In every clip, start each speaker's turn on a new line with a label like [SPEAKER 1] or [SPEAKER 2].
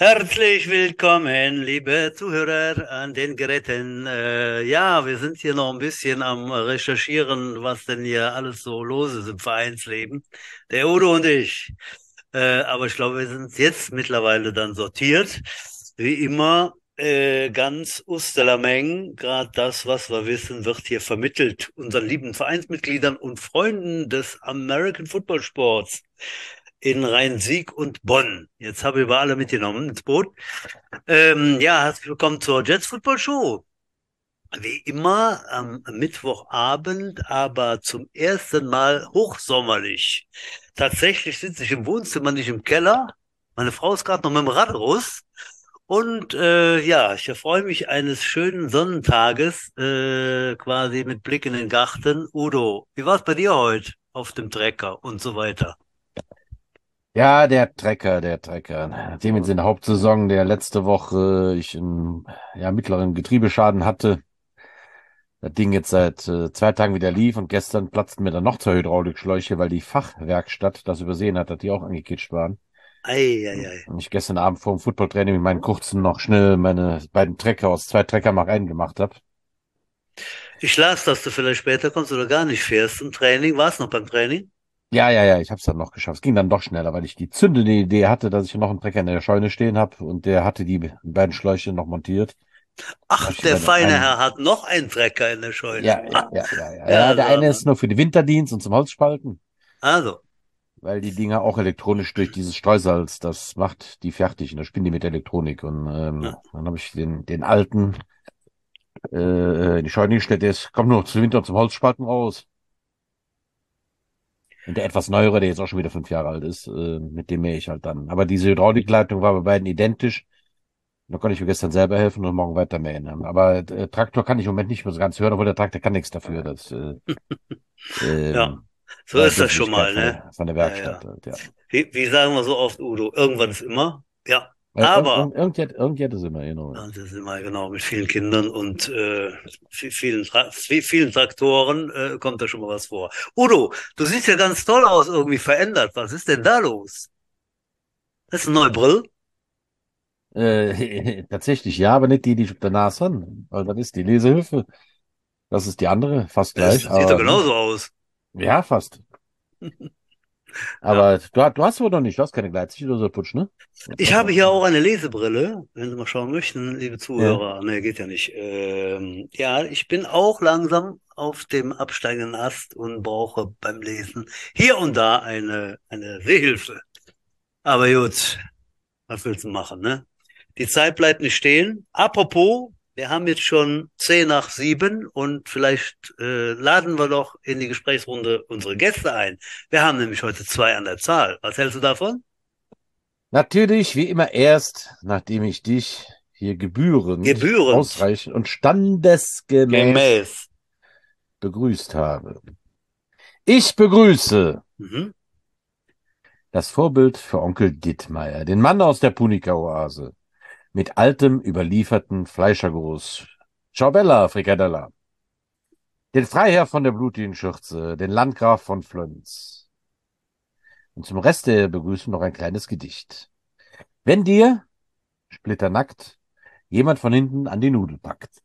[SPEAKER 1] Herzlich willkommen, liebe Zuhörer an den Geräten. Ja, wir sind hier noch ein bisschen am Recherchieren, was denn hier alles so los ist im Vereinsleben. Der Udo und ich. Aber ich glaube, wir sind jetzt mittlerweile dann sortiert. Wie immer, ganz Usterlameng. Gerade das, was wir wissen, wird hier vermittelt unseren lieben Vereinsmitgliedern und Freunden des American Football Sports in Rhein-Sieg und Bonn. Jetzt habe ich über alle mitgenommen ins Boot. Ja, herzlich willkommen zur Jets Football Show. Wie immer am Mittwochabend, aber zum ersten Mal hochsommerlich. Tatsächlich sitze ich im Wohnzimmer, nicht im Keller. Meine Frau ist gerade noch mit dem Rad raus. Und ja, ich erfreue mich eines schönen Sonnentages, quasi mit Blick in den Garten. Udo, wie war es bei dir heute auf dem Trecker und so weiter?
[SPEAKER 2] Ja, der Trecker. Nachdem jetzt in der Hauptsaison der letzte Woche ich einen mittleren Getriebeschaden hatte, das Ding jetzt seit 2 Tagen wieder lief und gestern platzten mir dann noch 2 Hydraulikschläuche, weil die Fachwerkstatt das übersehen hat, dass die auch angekitscht waren.
[SPEAKER 1] Ei, ei, ei.
[SPEAKER 2] Und ich gestern Abend vor dem Footballtraining mit meinen Kurzen noch schnell meine beiden Trecker aus 2 Trecker mal reingemacht habe.
[SPEAKER 1] Ich las, dass du vielleicht später kommst oder gar nicht fährst im Training. Warst noch beim Training?
[SPEAKER 2] Ja, ich habe es dann noch geschafft. Es ging dann doch schneller, weil ich die zündende Idee hatte, dass ich noch einen Trecker in der Scheune stehen habe und der hatte die beiden Schläuche noch montiert. Da
[SPEAKER 1] Ach,
[SPEAKER 2] hab ich
[SPEAKER 1] der
[SPEAKER 2] bei dem
[SPEAKER 1] feine
[SPEAKER 2] einen
[SPEAKER 1] Herr hat noch einen Trecker in der Scheune.
[SPEAKER 2] Ja,
[SPEAKER 1] Ja,
[SPEAKER 2] der eine
[SPEAKER 1] sag
[SPEAKER 2] ist
[SPEAKER 1] mal.
[SPEAKER 2] nur für den Winterdienst und zum Holzspalten,
[SPEAKER 1] Also,
[SPEAKER 2] weil die Dinger auch elektronisch durch dieses Streusalz, das macht die fertig und da spielen die mit Elektronik. Und
[SPEAKER 1] ja.
[SPEAKER 2] dann habe ich den alten in die Scheune gestellt, der kommt nur zum Winter und zum Holzspalten raus. Und der etwas neuere, der jetzt auch schon wieder 5 Jahre alt ist, mit dem mähe ich halt dann. Aber diese Hydraulikleitung war bei beiden identisch. Da konnte ich mir gestern selber helfen und morgen weiter mähen. Aber Traktor kann ich im Moment nicht mehr so ganz hören, obwohl der Traktor kann nichts dafür. Das
[SPEAKER 1] Ja,
[SPEAKER 2] ähm,
[SPEAKER 1] so
[SPEAKER 2] war
[SPEAKER 1] ist das schon
[SPEAKER 2] Dusseligkeit
[SPEAKER 1] mal,
[SPEAKER 2] von
[SPEAKER 1] ne?
[SPEAKER 2] der
[SPEAKER 1] Ja,
[SPEAKER 2] Werkstatt
[SPEAKER 1] ja.
[SPEAKER 2] halt, ja.
[SPEAKER 1] Wie sagen wir so oft, Udo? Irgendwann ist immer. Ja,
[SPEAKER 2] Weil
[SPEAKER 1] aber,
[SPEAKER 2] irgendjemand ist immer, genau.
[SPEAKER 1] ja, das ist immer genau mit vielen Kindern und vielen Traktoren kommt da schon mal was vor. Udo, du siehst ja ganz toll aus, irgendwie verändert. Was ist denn da los? Das ist eine neue Brille.
[SPEAKER 2] Tatsächlich ja, aber nicht die, die ich auf der Nase habe. Weil das ist die Lesehilfe. Das ist die andere, fast
[SPEAKER 1] Das
[SPEAKER 2] gleich,
[SPEAKER 1] sieht doch
[SPEAKER 2] aber
[SPEAKER 1] genauso aus.
[SPEAKER 2] ja, fast.
[SPEAKER 1] Ja.
[SPEAKER 2] Aber du hast wohl noch nicht, du hast keine Gleitsicht oder so Putsch, ne?
[SPEAKER 1] Ich
[SPEAKER 2] Was
[SPEAKER 1] habe
[SPEAKER 2] hast
[SPEAKER 1] hier
[SPEAKER 2] du?
[SPEAKER 1] auch eine Lesebrille, wenn Sie mal schauen möchten, liebe
[SPEAKER 2] Ja.
[SPEAKER 1] Zuhörer. Nee, geht ja nicht. Ja, ich bin auch langsam auf dem absteigenden Ast und brauche beim Lesen hier und da eine Sehhilfe. Aber gut, was willst du machen, ne? Die Zeit bleibt nicht stehen. Apropos, wir haben jetzt schon 10 nach 7 und vielleicht laden wir doch in die Gesprächsrunde unsere Gäste ein. Wir haben nämlich heute zwei an der Zahl. Was hältst du davon?
[SPEAKER 2] Natürlich, wie immer erst, nachdem ich dich hier gebührend,
[SPEAKER 1] Gebührend.
[SPEAKER 2] ausreichend und standesgemäß
[SPEAKER 1] Gemäß.
[SPEAKER 2] begrüßt habe. Ich begrüße
[SPEAKER 1] Mhm.
[SPEAKER 2] das Vorbild für Onkel Dittmeier, den Mann aus der Punika-Oase, mit altem, überlieferten Fleischergruß. Ciao Bella, Frikadella. Den Freiherr von der blutigen Schürze, den Landgraf von Flönz. Und zum Rest der Begrüßung noch ein kleines Gedicht. Wenn dir, splitternackt, jemand von hinten an die Nudel packt.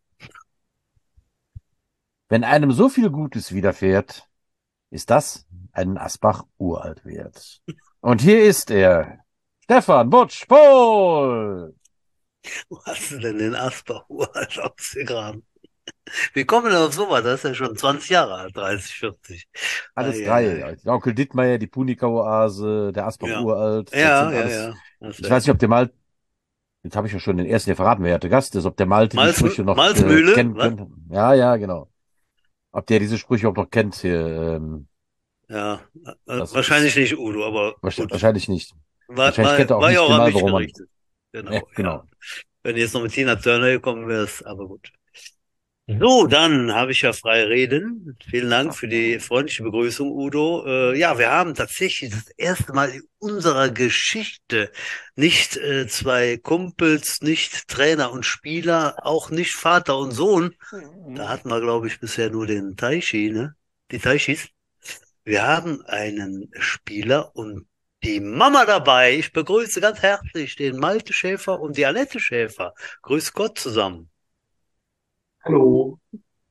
[SPEAKER 2] Wenn einem so viel Gutes widerfährt, ist das einen Asbach uralt wert. Und hier ist er, Stefan Butsch Pohl.
[SPEAKER 1] Wo hast du denn den Asbach uralt ausgegraben? Wie kommen wir denn auf sowas? Das ist ja schon 20 Jahre alt, 30, 40.
[SPEAKER 2] Alles drei.
[SPEAKER 1] Eieiei.
[SPEAKER 2] Der Onkel Dittmeier, die Punika-Oase, der Asbach
[SPEAKER 1] Ja.
[SPEAKER 2] uralt, das
[SPEAKER 1] Ja,
[SPEAKER 2] sind
[SPEAKER 1] ja,
[SPEAKER 2] alles.
[SPEAKER 1] ja. Hast
[SPEAKER 2] Ich weiß
[SPEAKER 1] recht.
[SPEAKER 2] nicht, ob der Malte, jetzt habe ich ja schon den ersten, der verraten, wer der Gast ist, ob der Malte die
[SPEAKER 1] Malz,
[SPEAKER 2] Sprüche noch
[SPEAKER 1] Malzmühle?
[SPEAKER 2] kennen
[SPEAKER 1] Was?
[SPEAKER 2] könnte. Ja, genau. Ob der diese Sprüche überhaupt noch kennt hier,
[SPEAKER 1] Ja.
[SPEAKER 2] das
[SPEAKER 1] Wahrscheinlich
[SPEAKER 2] ist
[SPEAKER 1] nicht Udo, aber gut.
[SPEAKER 2] wahrscheinlich nicht.
[SPEAKER 1] War,
[SPEAKER 2] Wahrscheinlich kennt er
[SPEAKER 1] war,
[SPEAKER 2] auch
[SPEAKER 1] war ja
[SPEAKER 2] nicht
[SPEAKER 1] auch
[SPEAKER 2] den
[SPEAKER 1] an mich
[SPEAKER 2] Marlboro-Mann.
[SPEAKER 1] gerichtet.
[SPEAKER 2] Ja,
[SPEAKER 1] Genau, ja.
[SPEAKER 2] genau.
[SPEAKER 1] Wenn du jetzt noch mit Tina Turner gekommen wärst, aber gut. So, dann habe ich ja frei reden. Vielen Dank für die freundliche Begrüßung, Udo. Ja, wir haben tatsächlich das erste Mal in unserer Geschichte nicht zwei Kumpels, nicht Trainer und Spieler, auch nicht Vater und Sohn. Da hatten wir, glaube ich, bisher nur den Taichi, ne? Die Taichis. Wir haben einen Spieler und die Mama dabei. Ich begrüße ganz herzlich den Malte Schäfer und die Annette Schäfer. Grüß Gott zusammen.
[SPEAKER 3] Hallo.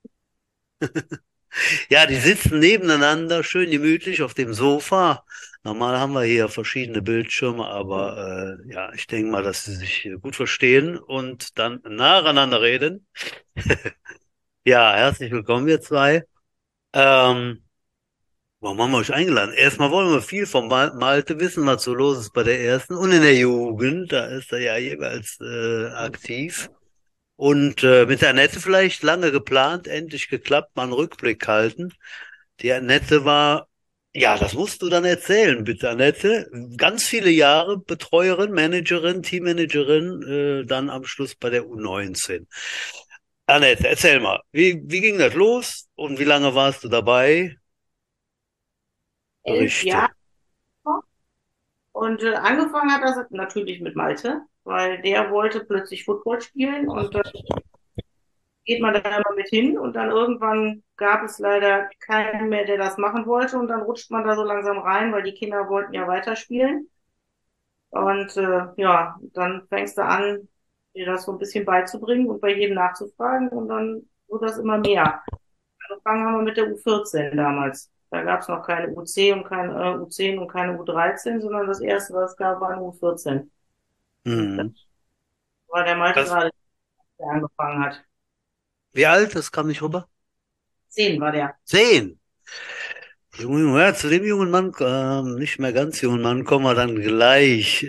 [SPEAKER 1] Ja, die sitzen nebeneinander, schön gemütlich auf dem Sofa. Normal haben wir hier verschiedene Bildschirme, aber ja, ich denke mal, dass sie sich gut verstehen und dann nacheinander reden. Ja, herzlich willkommen, ihr zwei. Ähm, Warum haben wir euch eingeladen? Erstmal wollen wir viel von Malte wissen, was so los ist bei der ersten und in der Jugend. Da ist er ja jeweils aktiv. Und mit der Annette vielleicht lange geplant, endlich geklappt, mal einen Rückblick halten. Die Annette war, ja, das musst du dann erzählen, bitte, Annette. Ganz viele Jahre Betreuerin, Managerin, Teammanagerin, dann am Schluss bei der U19. Annette, erzähl mal, wie ging das los und wie lange warst du dabei?
[SPEAKER 3] 11 Jahre.
[SPEAKER 1] Berichte.
[SPEAKER 3] Und angefangen hat das natürlich mit Malte, weil der wollte plötzlich Football spielen und geht man da immer mit hin und dann irgendwann gab es leider keinen mehr, der das machen wollte und dann rutscht man da so langsam rein, weil die Kinder wollten ja weiterspielen. Und ja, dann fängst du an, dir das so ein bisschen beizubringen und bei jedem nachzufragen und dann wird das immer mehr. Angefangen haben wir mit der U14 damals. Da gab es noch keine UC und keine U10 und keine U13, sondern das erste, was es gab, war eine U14. Und da
[SPEAKER 1] Mhm.
[SPEAKER 3] war der Malte
[SPEAKER 1] Das,
[SPEAKER 3] gerade, der angefangen hat.
[SPEAKER 1] wie alt? Das kam nicht rüber.
[SPEAKER 3] 10 war der.
[SPEAKER 1] 10. Junge, ja, zu dem jungen Mann, nicht mehr ganz jungen Mann, kommen wir dann gleich.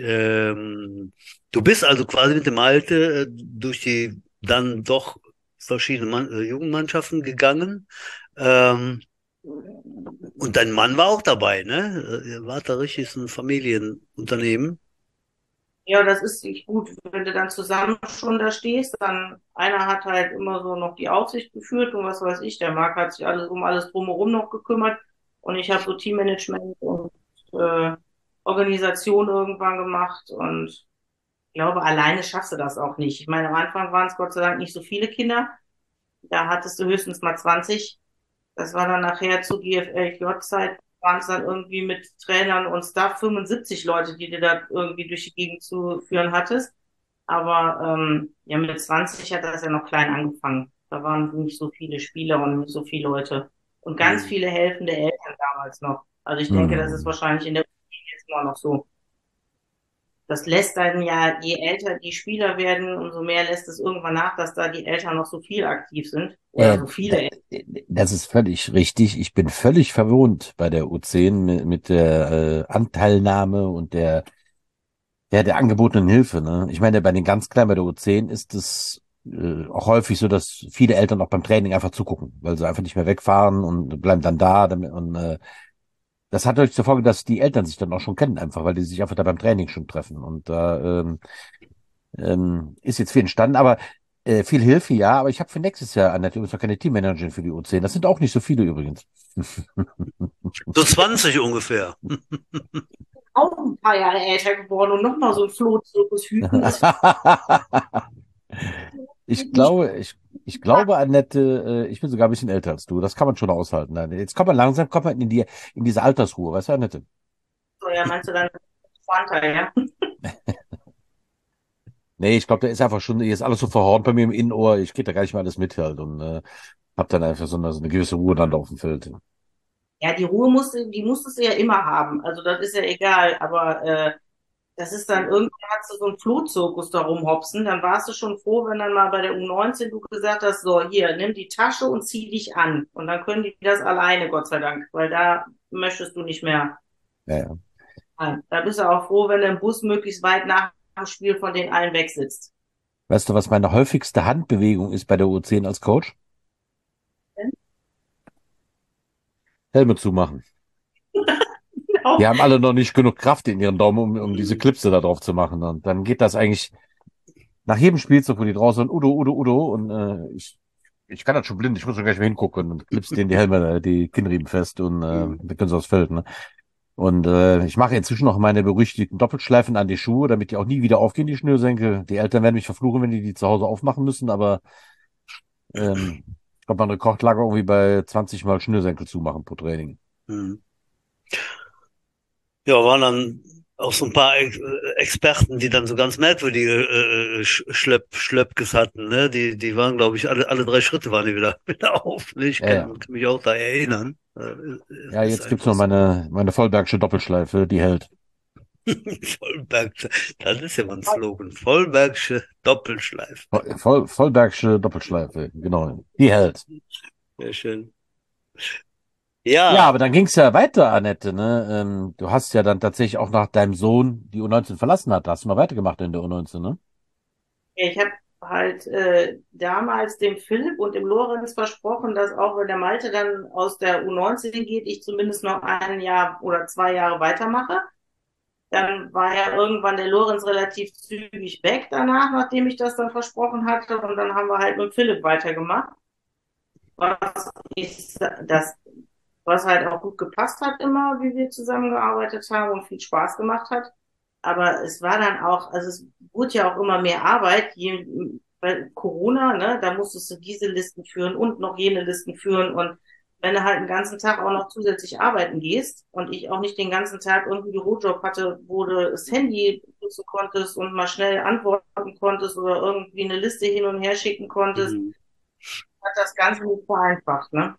[SPEAKER 1] Du bist also quasi mit dem Alte durch die dann doch verschiedene Jugendmannschaften gegangen. Ähm, und dein Mann war auch dabei, ne? Ihr wart da richtig so ein Familienunternehmen.
[SPEAKER 3] Ja, das ist nicht gut, wenn du dann zusammen schon da stehst, dann einer hat halt immer so noch die Aufsicht geführt und was weiß ich, der Marc hat sich alles um alles drumherum noch gekümmert und ich habe so Teammanagement und äh, Organisation irgendwann gemacht und ich glaube, alleine schaffst du das auch nicht. Ich meine, am Anfang waren es Gott sei Dank nicht so viele Kinder, da hattest du höchstens mal 20. Das war dann nachher zu GFL-J-Zeit, waren es dann irgendwie mit Trainern und Staff 75 Leute, die du da irgendwie durch die Gegend zu führen hattest. Aber ja, mit 20 hat das ja noch klein angefangen. Da waren nicht so viele Spieler und nicht so viele Leute. Und ganz
[SPEAKER 1] Hm.
[SPEAKER 3] viele helfende Eltern damals noch. Also ich denke, das ist
[SPEAKER 2] Hm.
[SPEAKER 3] wahrscheinlich in der Uni jetzt immer noch so. Das lässt dann ja, je älter die Spieler werden, umso mehr lässt es irgendwann nach, dass da die Eltern noch so viel aktiv sind. Oder
[SPEAKER 2] Äh,
[SPEAKER 3] so
[SPEAKER 2] da-
[SPEAKER 3] viele Eltern.
[SPEAKER 2] Das ist völlig richtig. Ich bin völlig verwundert bei der U10 mit der Anteilnahme und der angebotenen Hilfe. Ne? Ich meine, bei den ganz Kleinen bei der U10 ist es auch häufig so, dass viele Eltern auch beim Training einfach zugucken, weil sie einfach nicht mehr wegfahren und bleiben dann da. Das hat natürlich zur Folge, dass die Eltern sich dann auch schon kennen, einfach, weil die sich einfach da beim Training schon treffen. Und da ist jetzt viel entstanden, aber viel Hilfe, ja. Aber ich habe für nächstes Jahr, Annette, übrigens noch keine Teammanagerin für die U10. Das sind auch nicht so viele übrigens.
[SPEAKER 1] So 20 ungefähr.
[SPEAKER 3] Auch ein paar Jahre älter geworden und nochmal so ein Flohzirkus hüten, das
[SPEAKER 2] Ich
[SPEAKER 3] geht nicht
[SPEAKER 2] glaube, ich glaube, Annette, ich bin sogar ein bisschen älter als du. Das kann man schon aushalten. Nein, jetzt kommt man in diese Altersruhe, weißt du, Annette?
[SPEAKER 3] so. Ja, meinst du dann 20, ja?
[SPEAKER 2] Nee, ich glaube, der ist einfach schon, hier ist alles so verhornt bei mir im Innenohr. Ich krieg da gar nicht mehr alles mit halt und hab dann einfach so eine gewisse Ruhe dann da auf dem Feld.
[SPEAKER 3] Ja, die musstest du ja immer haben. Also das ist ja egal, aber das ist dann irgendwann hast du so einen Flohzirkus da rumhopsen, dann warst du schon froh, wenn dann mal bei der U19 du gesagt hast, so hier, nimm die Tasche und zieh dich an. Und dann können die das alleine, Gott sei Dank, weil da möchtest du nicht mehr
[SPEAKER 2] Ja, ja.
[SPEAKER 3] rein. Da bist du auch froh, wenn der Bus möglichst weit nach dem Spiel von den allen weg sitzt.
[SPEAKER 2] Weißt du, was meine häufigste Handbewegung ist bei der U10 als Coach? Helme zumachen.
[SPEAKER 3] Genau.
[SPEAKER 2] Die haben alle noch nicht genug Kraft in ihren Daumen, um diese Klipse da drauf zu machen. Und dann geht das eigentlich nach jedem Spielzug, wo die draußen sind, Udo, Udo, Udo. Und ich kann das schon blind, ich muss schon gleich mal hingucken und klipst denen die Helme, die Kinnriemen fest und
[SPEAKER 1] Hm.
[SPEAKER 2] dann können sie aufs Feld. Ne? Und ich mache inzwischen noch meine berüchtigten Doppelschleifen an die Schuhe, damit die auch nie wieder aufgehen, die Schnürsenkel. Die Eltern werden mich verfluchen, wenn die zu Hause aufmachen müssen, aber ich glaube, mein Rekord lag irgendwie bei 20 Mal Schnürsenkel zumachen pro Training.
[SPEAKER 1] Hm. Ja, waren dann auch so ein paar Experten, die dann so ganz merkwürdige Schlöppkes hatten, ne? Die waren, glaube ich, alle 3 Schritte waren die wieder auf. Ne? Ich
[SPEAKER 2] Ja, ja.
[SPEAKER 1] kann mich auch da erinnern.
[SPEAKER 2] Ja,
[SPEAKER 1] Ist
[SPEAKER 2] jetzt gibt's
[SPEAKER 1] einfach
[SPEAKER 2] noch
[SPEAKER 1] so.
[SPEAKER 2] meine Vollbergsche Doppelschleife, die hält.
[SPEAKER 1] Vollbergsche, das ist ja mal ein Slogan. Vollbergsche Doppelschleife.
[SPEAKER 2] Vollbergsche Doppelschleife, genau. Die hält.
[SPEAKER 1] Sehr schön.
[SPEAKER 2] Ja,
[SPEAKER 1] Ja,
[SPEAKER 2] aber dann ging's ja weiter, Annette, ne? Du hast ja dann tatsächlich auch nach deinem Sohn die U19 verlassen hat. Da hast du mal weitergemacht in der U19, ne?
[SPEAKER 3] Ich habe halt damals dem Philipp und dem Lorenz versprochen, dass auch wenn der Malte dann aus der U19 geht, ich zumindest noch 1 Jahr oder 2 Jahre weitermache. Dann war ja irgendwann der Lorenz relativ zügig weg danach, nachdem ich das dann versprochen hatte. Und dann haben wir halt mit Philipp weitergemacht. Was ich, das, was halt auch gut gepasst hat immer, wie wir zusammengearbeitet haben und viel Spaß gemacht hat. Aber es war dann auch, also es wurde ja auch immer mehr Arbeit, bei Corona, ne, da musstest du diese Listen führen und noch jene Listen führen und wenn du halt den ganzen Tag auch noch zusätzlich arbeiten gehst und ich auch nicht den ganzen Tag irgendwie einen Bürojob hatte, wo du das Handy nutzen konntest und mal schnell antworten konntest oder irgendwie eine Liste hin und her schicken konntest,
[SPEAKER 1] mhm.
[SPEAKER 3] hat das Ganze nicht vereinfacht, ne?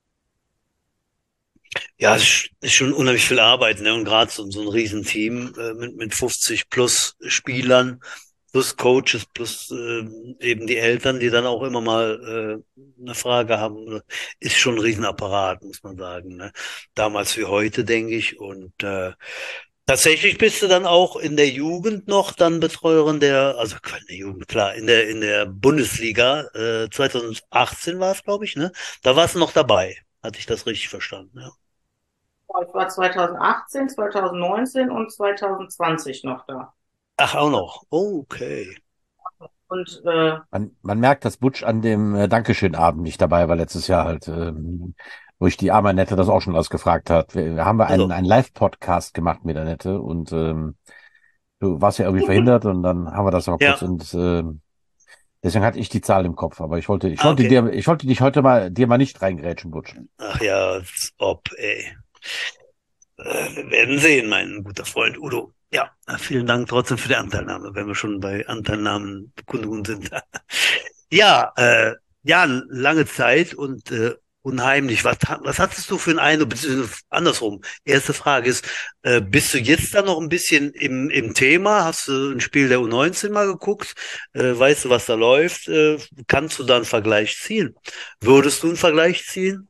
[SPEAKER 1] Ja, es ist schon unheimlich viel Arbeit, ne? Und gerade so ein Riesenteam mit 50 plus Spielern, plus Coaches, plus eben die Eltern, die dann auch immer mal eine Frage haben, ist schon ein Riesenapparat, muss man sagen, ne? Damals wie heute, denke ich. Und tatsächlich bist du dann auch in der Jugend noch dann Betreuerin also in der Jugend, klar, in der Bundesliga, 2018 war es, glaube ich, ne? Da warst du noch dabei. Hatte ich das richtig verstanden, ja?
[SPEAKER 3] Ich war 2018, 2019 und 2020 noch da.
[SPEAKER 1] Ach, auch noch. Oh, okay.
[SPEAKER 3] Und
[SPEAKER 2] Man merkt, dass Butch an dem Dankeschön-Abend nicht dabei war letztes Jahr halt, wo ich die arme Annette das auch schon ausgefragt hat. Wir haben
[SPEAKER 1] Also,
[SPEAKER 2] einen Live-Podcast gemacht mit Annette und du warst ja irgendwie verhindert und dann haben wir das mal kurz
[SPEAKER 1] ja.
[SPEAKER 2] und deswegen hatte ich die Zahl im Kopf. Aber
[SPEAKER 1] Ah, okay.
[SPEAKER 2] ich wollte dich heute mal dir mal nicht reingrätschen, Butch.
[SPEAKER 1] Ach ja, als ob, ey. Wir werden sehen, mein guter Freund Udo. Ja, vielen Dank trotzdem für die Anteilnahme, wenn wir schon bei Anteilnahmenkundungen sind. Ja, ja, lange Zeit und unheimlich. Was hattest du für einen Eindruck? Beziehungsweise andersrum. Erste Frage ist, bist du jetzt da noch ein bisschen im Thema? Hast du ein Spiel der U19 mal geguckt? Weißt du, was da läuft? Kannst du da einen Vergleich ziehen? Würdest du einen Vergleich ziehen?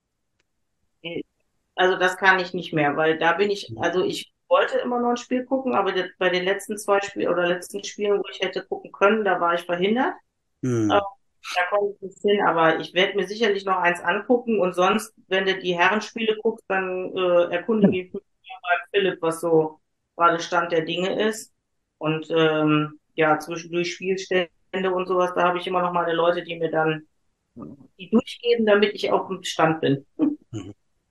[SPEAKER 3] also das kann ich nicht mehr, weil da bin ich, also ich wollte immer noch ein Spiel gucken, aber bei den letzten 2 Spielen oder letzten Spielen, wo ich hätte gucken können, da war ich verhindert. Äh,
[SPEAKER 1] Hm.
[SPEAKER 3] Da konnte ich nicht hin, aber ich werde mir sicherlich noch eins angucken und sonst, wenn du die Herrenspiele guckst, dann erkundige ich mich bei Philipp, was so gerade Stand der Dinge ist. Und ja, zwischendurch Spielstände und sowas, da habe ich immer noch meine Leute, die mir dann die durchgeben, damit ich auf dem Stand bin.
[SPEAKER 1] Mhm.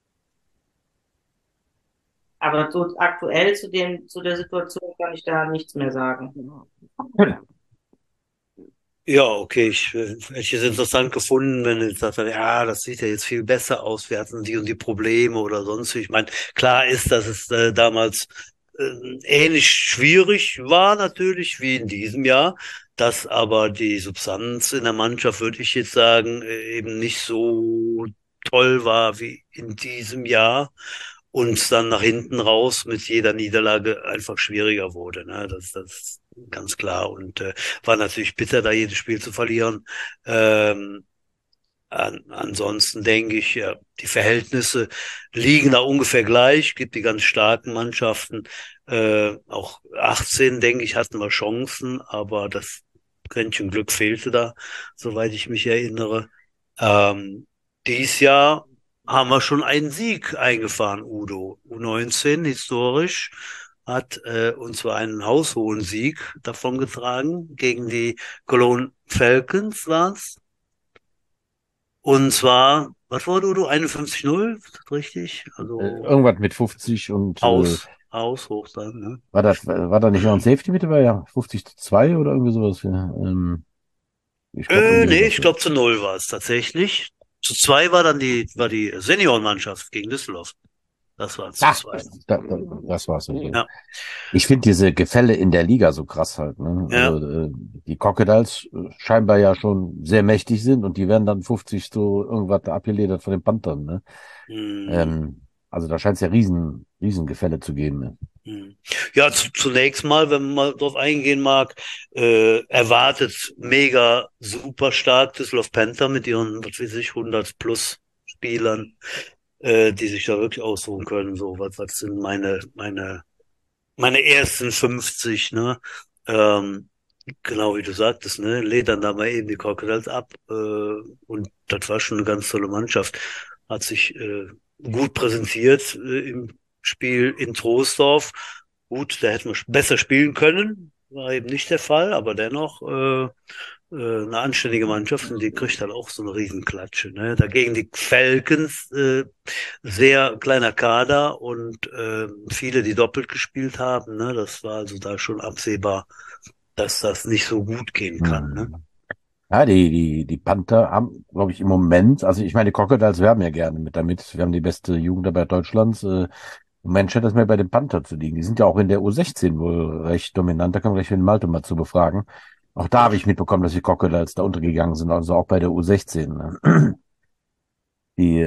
[SPEAKER 3] Aber so aktuell zu der Situation kann ich da nichts mehr sagen.
[SPEAKER 1] Ja, okay, ich hätte es interessant gefunden, wenn du jetzt sagst, ja, das sieht ja jetzt viel besser aus, wir hatten die und die Probleme oder sonst wie. Ich meine, klar ist, dass es damals ähnlich schwierig war natürlich wie in diesem Jahr, dass aber die Substanz in der Mannschaft, würde ich jetzt sagen, eben nicht so toll war wie in diesem Jahr und es dann nach hinten raus mit jeder Niederlage einfach schwieriger wurde. Ne? Das ist ganz klar und war natürlich bitter, da jedes Spiel zu verlieren. Ansonsten denke ich, ja, die Verhältnisse liegen da ungefähr gleich. Gibt die ganz starken Mannschaften. Auch 18, denke ich, hatten wir Chancen, aber das Quäntchen Glück fehlte da, soweit ich mich erinnere. Dies Jahr haben wir schon einen Sieg eingefahren, Udo. U19 historisch hat und zwar einen haushohen Sieg davongetragen gegen die Cologne Falcons war's. Und zwar, was war du? 51-0, ist das richtig? Also
[SPEAKER 2] Irgendwas mit 50 und
[SPEAKER 1] Haus hoch dann, ne?
[SPEAKER 2] war da nicht noch ein Safety mit dabei? Ja, 50-2 oder irgendwie sowas. Ja. Ich glaube irgendwie
[SPEAKER 1] Nee,
[SPEAKER 2] sowas.
[SPEAKER 1] ich glaube zu 0 war es tatsächlich. Zu 2 war dann war die Seniorenmannschaft gegen Düsseldorf. Das war zu
[SPEAKER 2] Ah,
[SPEAKER 1] zwei.
[SPEAKER 2] das war's.
[SPEAKER 1] Ja,
[SPEAKER 2] Ich finde diese Gefälle in der Liga so krass halt. Ne?
[SPEAKER 1] ja.
[SPEAKER 2] Also die Crocodiles scheinbar ja schon sehr mächtig sind und die werden dann 50 so irgendwas abgeledert von den Panthern. Ne?
[SPEAKER 1] Hm.
[SPEAKER 2] Also da scheint es ja riesen Gefälle zu geben. Ne?
[SPEAKER 1] Hm. Ja, zunächst mal, wenn man mal drauf eingehen mag, erwartet mega super stark Düsseldorf Panther mit ihren, was weiß ich, 100 plus Spielern, die sich da wirklich ausruhen können. So, was sind meine ersten 50, ne? Ähm, genau wie du sagtest, ne? Ledern da mal eben die Crocodiles ab, und das war schon eine ganz tolle Mannschaft. Hat sich gut präsentiert im Spiel in Troisdorf. Gut, da hätten wir besser spielen können, war eben nicht der Fall, aber dennoch eine anständige Mannschaft und die kriegt halt auch so eine Riesenklatsche. Ne? Dagegen die Falcons, sehr kleiner Kader und viele, die doppelt gespielt haben. Ne? Das war also da schon absehbar, dass das nicht so gut gehen kann. Ne?
[SPEAKER 2] Hm. Ja, die Panther haben, glaube ich, im Moment, also ich meine, die Crocodiles werben ja gerne mit damit. Wir haben die beste Jugendarbeit Deutschlands. Im Moment scheint das mehr bei den Panther zu liegen. Die sind ja auch in der U16 wohl recht dominant. Da können wir gleich den Malte mal zu befragen. Auch da habe ich mitbekommen, dass die Crocodiles da untergegangen sind, also auch bei der U16. Ne? Die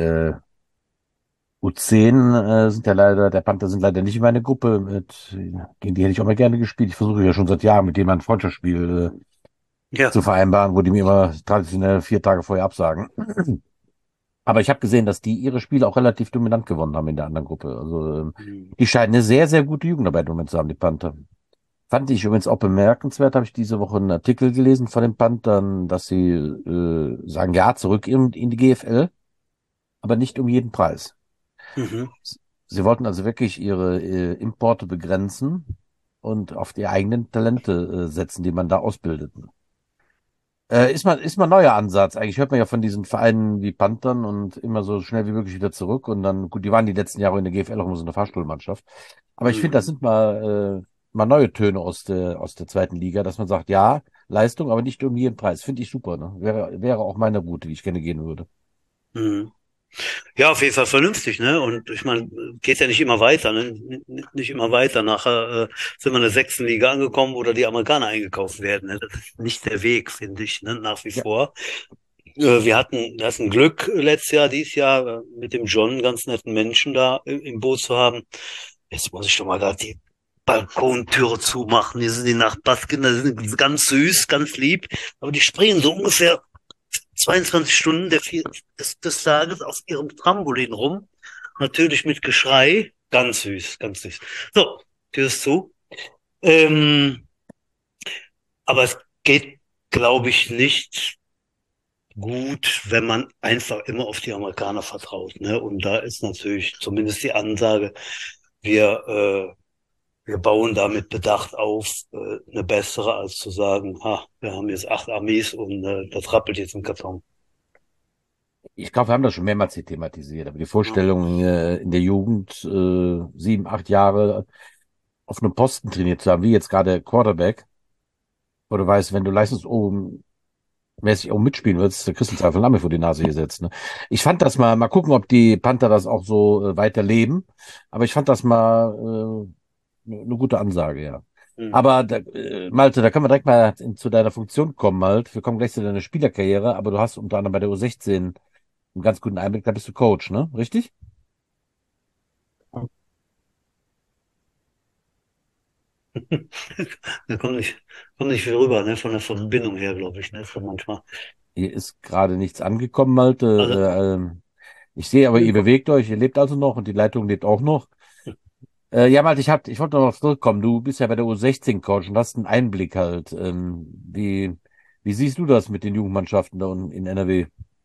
[SPEAKER 2] U10 sind ja leider, der Panther sind leider nicht in meiner Gruppe. Gegen die hätte ich auch mal gerne gespielt. Ich versuche ja schon seit Jahren mit denen ein Freundschaftsspiel
[SPEAKER 1] Ja.
[SPEAKER 2] zu vereinbaren, wo die mir immer traditionell 4 Tage vorher absagen. Aber ich habe gesehen, dass die ihre Spiele auch relativ dominant gewonnen haben in der anderen Gruppe. Also
[SPEAKER 1] Hm.
[SPEAKER 2] die scheinen eine sehr gute Jugendarbeit im Moment zu haben, die Panther. Fand ich übrigens auch bemerkenswert, habe ich diese Woche einen Artikel gelesen von den Panthern, dass sie sagen, ja, zurück in die GFL, aber nicht um jeden Preis.
[SPEAKER 1] Mhm.
[SPEAKER 2] Sie wollten also wirklich ihre Importe begrenzen und auf die eigenen Talente setzen, die man da ausbildet. Ist mal ein neuer Ansatz. Eigentlich hört man ja von diesen Vereinen wie Panthern und immer so schnell wie möglich wieder zurück. Und dann, gut, die waren die letzten Jahre in der GFL auch immer so eine Fahrstuhlmannschaft. Aber ich finde, das
[SPEAKER 1] Mhm.
[SPEAKER 2] sind mal neue Töne aus der zweiten Liga, dass man sagt, ja, Leistung, aber nicht um jeden Preis. Finde ich super, ne? Wäre auch meine Route, die ich gerne gehen würde.
[SPEAKER 1] Mhm. Ja, auf jeden Fall vernünftig, ne? Und ich meine, geht ja nicht immer weiter, ne? Nicht immer weiter. Nachher sind wir in der sechsten Liga angekommen, wo da die Amerikaner eingekauft werden. Ne? Das ist nicht der Weg, finde ich, ne? Nach wie
[SPEAKER 2] Ja,
[SPEAKER 1] vor. Wir hatten Glück letztes Jahr, dieses Jahr mit dem John, einen ganz netten Menschen da im Boot zu haben. Jetzt muss ich doch mal gerade die Balkontüre zumachen. Hier sind die Nachbarskinder, die sind ganz süß, ganz lieb, aber die springen so ungefähr 22 Stunden des Tages auf ihrem Trampolin rum. Natürlich mit Geschrei. Ganz süß, ganz süß. So, Tür ist zu. Ähm, aber es geht, glaube ich, nicht gut, wenn man einfach immer auf die Amerikaner vertraut. Ne? Und da ist natürlich zumindest die Ansage, wir, wir bauen da mit Bedacht auf, eine bessere, als zu sagen, ha, wir haben jetzt 8 Amis und das rappelt jetzt im Karton.
[SPEAKER 2] ich glaube, wir haben das schon mehrmals hier thematisiert, aber die
[SPEAKER 1] Ja.
[SPEAKER 2] Vorstellung, in der Jugend 7, 8 Jahre auf einem Posten trainiert zu haben, wie jetzt gerade Quarterback, wo du weißt, wenn du leistungsmäßig auch mitspielen willst, der kriegst du einen Name vor die Nase gesetzt. Ne? Ich fand das mal gucken, ob die Panther das auch so weiterleben, aber ich fand das mal eine gute Ansage, ja.
[SPEAKER 1] Hm.
[SPEAKER 2] Aber Malte, da können wir direkt mal zu deiner Funktion kommen halt. Wir kommen gleich zu deiner Spielerkarriere, aber du hast unter anderem bei der U16 einen ganz guten Einblick, da bist du Coach, ne? Richtig?
[SPEAKER 1] Da kommt nicht viel rüber, ne, von der Verbindung her, glaube ich, ne, von manchmal.
[SPEAKER 2] Hier ist gerade nichts angekommen, Malte.
[SPEAKER 1] Also,
[SPEAKER 2] Ich sehe aber, ihr bewegt euch, ihr lebt also noch und die Leitung lebt auch noch. Ja, Malte, ich wollte noch zurückkommen. Du bist ja bei der U16 Coach und hast einen Einblick halt. Wie siehst du das mit den Jugendmannschaften da unten in NRW?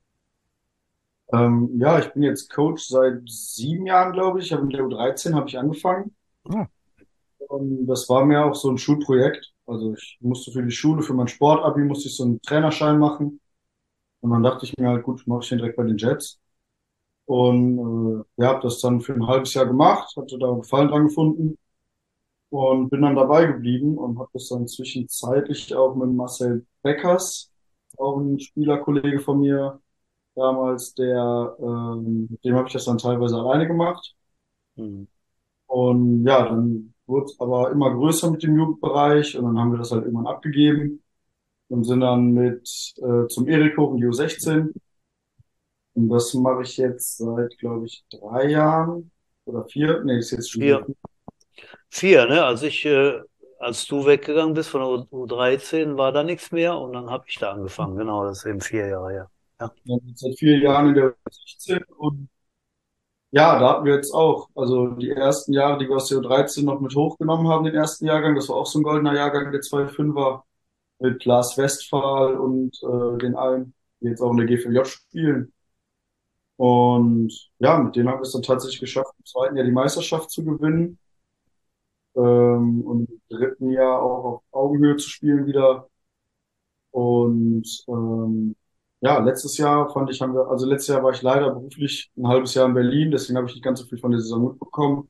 [SPEAKER 4] Ja, ich bin jetzt Coach seit 7 Jahren, glaube ich. Mit der U13 habe ich angefangen.
[SPEAKER 2] Ja,
[SPEAKER 4] Das war mir auch so ein Schulprojekt. Also ich musste für die Schule, für mein Sportabi, musste ich so einen Trainerschein machen. Und dann dachte ich mir halt, gut, mache ich den direkt bei den Jets. Und ja, habe das dann für ein halbes Jahr gemacht, hatte da Gefallen dran gefunden und bin dann dabei geblieben und habe das dann zwischenzeitlich auch mit Marcel Beckers, auch ein Spielerkollege von mir damals, mit dem habe ich das dann teilweise alleine gemacht.
[SPEAKER 1] Mhm.
[SPEAKER 4] Und ja, dann wurde es aber immer größer mit dem Jugendbereich und dann haben wir das halt irgendwann abgegeben und sind dann zum Erik hoch in die U16. Und das mache ich jetzt seit, glaube ich, 3 Jahren oder 4. Nee, ist jetzt schon wieder
[SPEAKER 1] Vier. 4, ne? Als du weggegangen bist von der U13, war da nichts mehr und dann habe ich da angefangen. Genau, das ist eben 4 Jahre her. Ja.
[SPEAKER 4] seit 4 Jahren in der U16. Und ja, da hatten wir jetzt auch, also die ersten Jahre, die wir aus der U13 noch mit hochgenommen haben, den ersten Jahrgang, das war auch so ein goldener Jahrgang, der 2,5er mit Lars Westphal und den allen, die jetzt auch in der GVJ spielen. Und ja, mit denen haben wir es dann tatsächlich geschafft, im zweiten Jahr die Meisterschaft zu gewinnen. Und im dritten Jahr auch auf Augenhöhe zu spielen wieder. Und ja, letztes Jahr also letztes Jahr war ich leider beruflich ein halbes Jahr in Berlin, deswegen habe ich nicht ganz so viel von der Saison mitbekommen.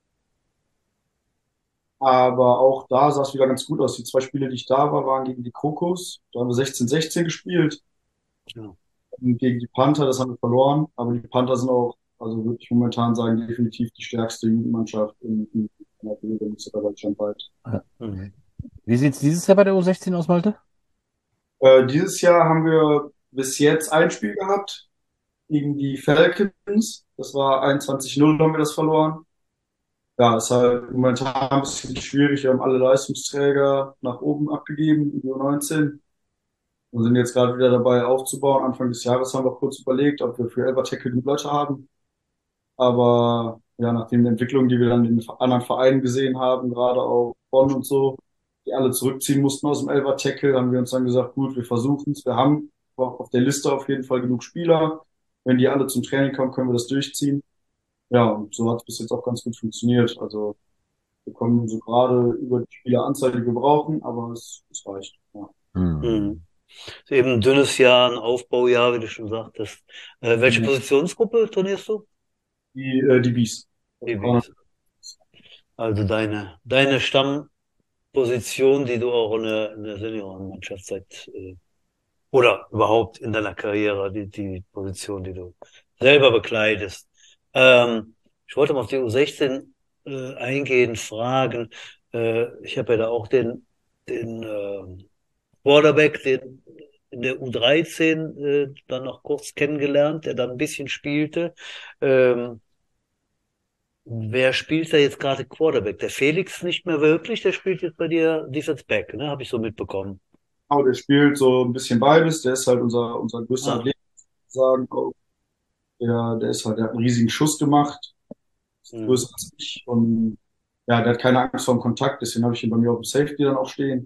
[SPEAKER 4] Aber auch da sah es wieder ganz gut aus. Die 2 Spiele, die ich da war, waren gegen die Krokos. Da haben wir 16-16 gespielt.
[SPEAKER 1] Ja.
[SPEAKER 4] Und gegen die Panther, das haben wir verloren. Aber die Panther sind auch, also würde ich momentan sagen, definitiv die stärkste Jugendmannschaft in der Bundesliga deutschlandweit.
[SPEAKER 1] Mhm.
[SPEAKER 2] Wie sieht's dieses Jahr bei der U16 aus, Malte?
[SPEAKER 4] Dieses Jahr haben wir bis jetzt ein Spiel gehabt gegen die Falcons. Das war 21-0, haben wir das verloren. Ja, ist halt momentan ein bisschen schwierig. Wir haben alle Leistungsträger nach oben abgegeben, in die U19. Wir sind jetzt gerade wieder dabei aufzubauen. Anfang des Jahres haben wir kurz überlegt, ob wir für Elber-Tackle genug Leute haben. Aber ja, nach den Entwicklungen, die wir dann in anderen Vereinen gesehen haben, gerade auch Bonn und so, die alle zurückziehen mussten aus dem Elber-Tackle, haben wir uns dann gesagt, gut, wir versuchen es. Wir haben auch auf der Liste auf jeden Fall genug Spieler. Wenn die alle zum Training kommen, können wir das durchziehen. Ja, und so hat es bis jetzt auch ganz gut funktioniert. Also wir kommen so gerade über die Spieleranzahl, die wir brauchen, aber es reicht. Ja.
[SPEAKER 1] Mhm. Ist eben ein dünnes Jahr, ein Aufbaujahr, wie du schon sagtest. Welche Positionsgruppe turnierst du?
[SPEAKER 4] Die Bies.
[SPEAKER 1] Die Wies. Also deine Stammposition, die du auch in der Seniorenmannschaft oder überhaupt in deiner Karriere, die Position, die du selber bekleidest. Ich wollte mal auf die U16 eingehen, fragen. Ich habe ja da auch den Quarterback, den in der U13 dann noch kurz kennengelernt, der dann ein bisschen spielte. Ähm, Wer spielt da jetzt gerade Quarterback? Der Felix nicht mehr wirklich, der spielt jetzt bei dir Defense Back, ne? Habe ich so mitbekommen.
[SPEAKER 4] Genau, der spielt so ein bisschen beides. Der ist halt unser größter
[SPEAKER 1] Ah,
[SPEAKER 4] Athlet, sagen. Der hat einen riesigen Schuss gemacht, ist
[SPEAKER 1] hm,
[SPEAKER 4] größer als ich. Und ja, der hat keine Angst vor dem Kontakt, deswegen habe ich ihn bei mir auf dem Safety dann auch stehen.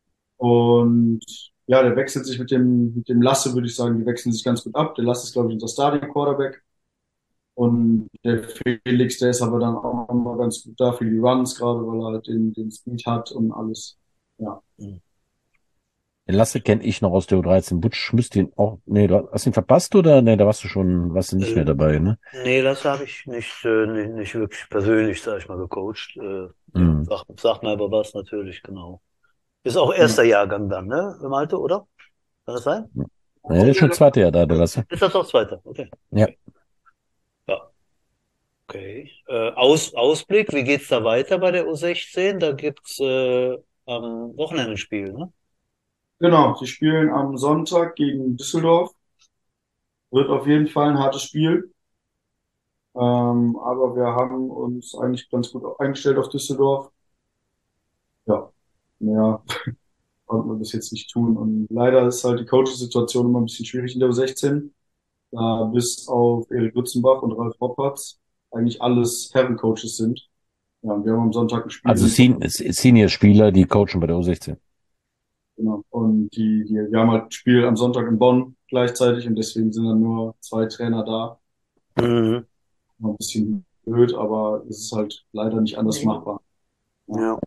[SPEAKER 4] Und ja, der wechselt sich mit dem Lasse, würde ich sagen, die wechseln sich ganz gut ab. Der Lasse ist, glaube ich, unser Starting Quarterback. Und der Felix, der ist aber dann auch immer ganz gut da für die Runs, gerade weil er halt den Speed hat und alles. Ja.
[SPEAKER 1] hm.
[SPEAKER 2] Den Lasse kenne ich noch aus der U13. Butsch müsste ihn auch. Nee, du hast ihn verpasst oder? Nee, da warst du nicht mehr
[SPEAKER 1] Äh,
[SPEAKER 2] dabei, ne?
[SPEAKER 1] Nee, das habe ich nicht wirklich persönlich, sag ich mal, gecoacht. Ja,
[SPEAKER 2] Mhm.
[SPEAKER 1] sagt mir aber was natürlich, genau. Ist auch
[SPEAKER 4] Ja.
[SPEAKER 1] erster Jahrgang dann, ne? Im Alter, oder? Kann das sein?
[SPEAKER 2] Ja, der ist schon 2. Jahr da, der Lasse.
[SPEAKER 1] Ist das auch zweiter? Okay.
[SPEAKER 2] Ja.
[SPEAKER 1] Okay. Ja, okay. Ausblick, wie geht's da weiter bei der U16? Da gibt's am Wochenende ein Spiel, ne?
[SPEAKER 4] Genau, sie spielen am Sonntag gegen Düsseldorf. Wird auf jeden Fall ein hartes Spiel. Aber wir haben uns eigentlich ganz gut eingestellt auf Düsseldorf. Ja, mehr konnten wir bis jetzt nicht tun. Und leider ist halt die Coaching-Situation immer ein bisschen schwierig in der U16. Da bis auf Erik Rützenbach und Ralf Roppertz eigentlich alles Herrencoaches sind. Ja, und wir haben am Sonntag ein Spiel
[SPEAKER 2] Also Senior-Spieler, die coachen bei der U16.
[SPEAKER 4] genau. Und wir haben halt ein Spiel am Sonntag in Bonn gleichzeitig und deswegen sind dann nur 2 Trainer da.
[SPEAKER 1] Mhm.
[SPEAKER 4] Noch ein bisschen blöd, aber es ist halt leider nicht anders machbar. Ja.
[SPEAKER 1] Ja.